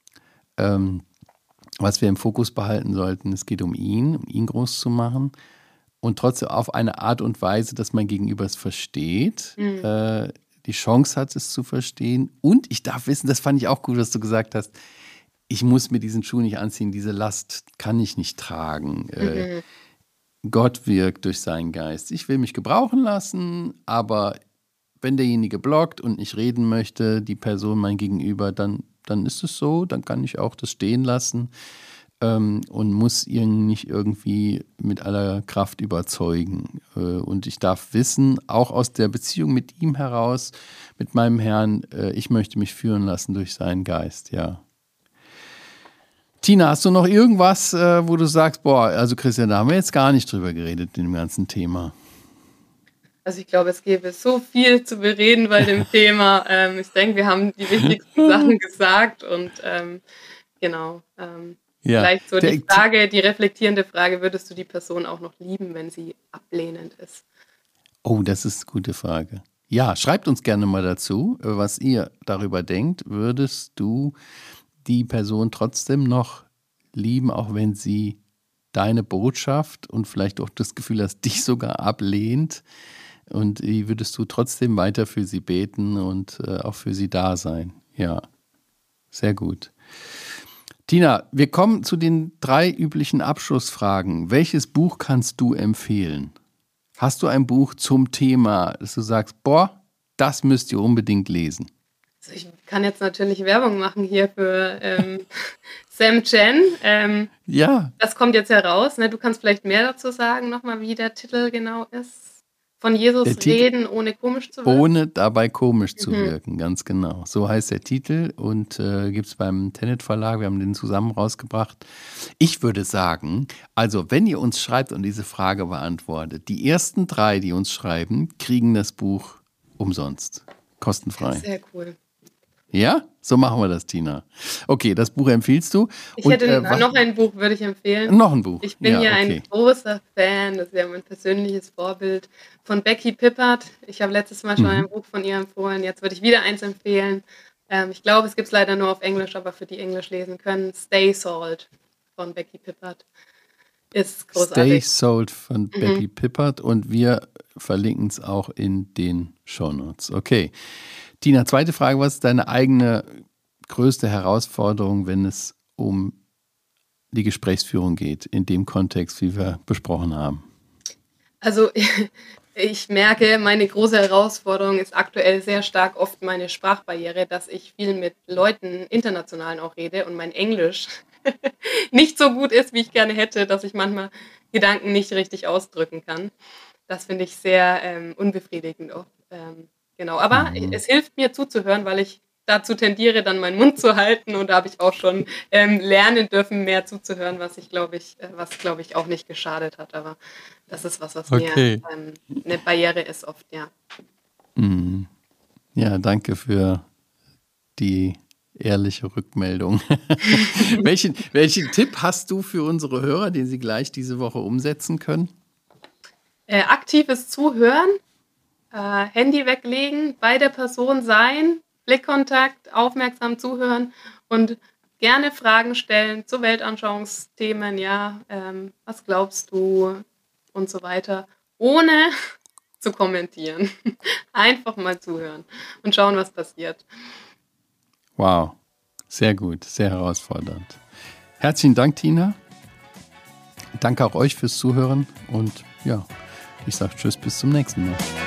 im Fokus behalten sollten. Es geht um ihn groß zu machen und trotzdem auf eine Art und Weise, dass mein Gegenüber es versteht, die Chance hat, es zu verstehen. Und ich darf wissen, das fand ich auch gut, was du gesagt hast, ich muss mir diesen Schuh nicht anziehen, diese Last kann ich nicht tragen. Gott wirkt durch seinen Geist. Ich will mich gebrauchen lassen, aber wenn derjenige blockt und nicht reden möchte, die Person, mein Gegenüber, dann ist es so, dann kann ich auch das stehen lassen und muss ihn nicht irgendwie mit aller Kraft überzeugen. Und ich darf wissen, auch aus der Beziehung mit ihm heraus, mit meinem Herrn, ich möchte mich führen lassen durch seinen Geist, ja. Tina, hast du noch irgendwas, wo du sagst, boah, also Christian, da haben wir jetzt gar nicht drüber geredet, in dem ganzen Thema? Also ich glaube, es gäbe so viel zu bereden bei dem Thema. Ich denke, wir haben die wichtigsten Sachen gesagt und genau. Vielleicht so die Frage, die reflektierende Frage, würdest du die Person auch noch lieben, wenn sie ablehnend ist? Oh, das ist eine gute Frage. Ja, schreibt uns gerne mal dazu, was ihr darüber denkt. Würdest du die Person trotzdem noch lieben, auch wenn sie deine Botschaft und vielleicht auch das Gefühl hast, dich sogar ablehnt? Und wie würdest du trotzdem weiter für sie beten und auch für sie da sein? Ja, sehr gut. Tina, wir kommen zu den 3 üblichen Abschlussfragen. Welches Buch kannst du empfehlen? Hast du ein Buch zum Thema, dass du sagst, boah, das müsst ihr unbedingt lesen? Also ich kann jetzt natürlich Werbung machen hier für Sam Chen. Ja. Das kommt jetzt heraus. Ne? Du kannst vielleicht mehr dazu sagen, nochmal, wie der Titel genau ist. Von Jesus reden, ohne komisch zu wirken. Ohne dabei komisch zu wirken, ganz genau. So heißt der Titel und gibt es beim Tenet Verlag. Wir haben den zusammen rausgebracht. Ich würde sagen, also wenn ihr uns schreibt und diese Frage beantwortet, die ersten 3, die uns schreiben, kriegen das Buch umsonst, kostenfrei. Sehr cool. Ja? So machen wir das, Tina. Okay, das Buch empfiehlst du. Ich hätte noch ein Buch, würde ich empfehlen. Noch ein Buch. Ich bin ein großer Fan, das ist ja mein persönliches Vorbild, von Becky Pippert. Ich habe letztes Mal schon ein Buch von ihr empfohlen, jetzt würde ich wieder eins empfehlen. Ich glaube, es gibt es leider nur auf Englisch, aber für die Englisch lesen können, Stay Salt von Becky Pippert. Ist Stay großartig. Sold von Beppy Pippert und wir verlinken es auch in den Shownotes. Okay. Tina, zweite Frage, was ist deine eigene größte Herausforderung, wenn es um die Gesprächsführung geht, in dem Kontext, wie wir besprochen haben? Also ich merke, meine große Herausforderung ist aktuell sehr stark oft meine Sprachbarriere, dass ich viel mit Leuten internationalen auch rede und mein Englisch nicht so gut ist, wie ich gerne hätte, dass ich manchmal Gedanken nicht richtig ausdrücken kann. Das finde ich sehr unbefriedigend oft. Genau, aber es hilft mir zuzuhören, weil ich dazu tendiere, dann meinen Mund zu halten und da habe ich auch schon lernen dürfen, mehr zuzuhören, was glaube ich auch nicht geschadet hat. Aber das ist was mir Okay. eine Barriere ist oft, ja. Ja, danke für die ehrliche Rückmeldung. Welchen Tipp hast du für unsere Hörer, den sie gleich diese Woche umsetzen können? Aktives Zuhören, Handy weglegen, bei der Person sein, Blickkontakt, aufmerksam zuhören und gerne Fragen stellen zu Weltanschauungsthemen, ja, was glaubst du und so weiter, ohne zu kommentieren. Einfach mal zuhören und schauen, was passiert. Wow, sehr gut, sehr herausfordernd. Herzlichen Dank, Tina. Danke auch euch fürs Zuhören und ja, ich sage Tschüss, bis zum nächsten Mal.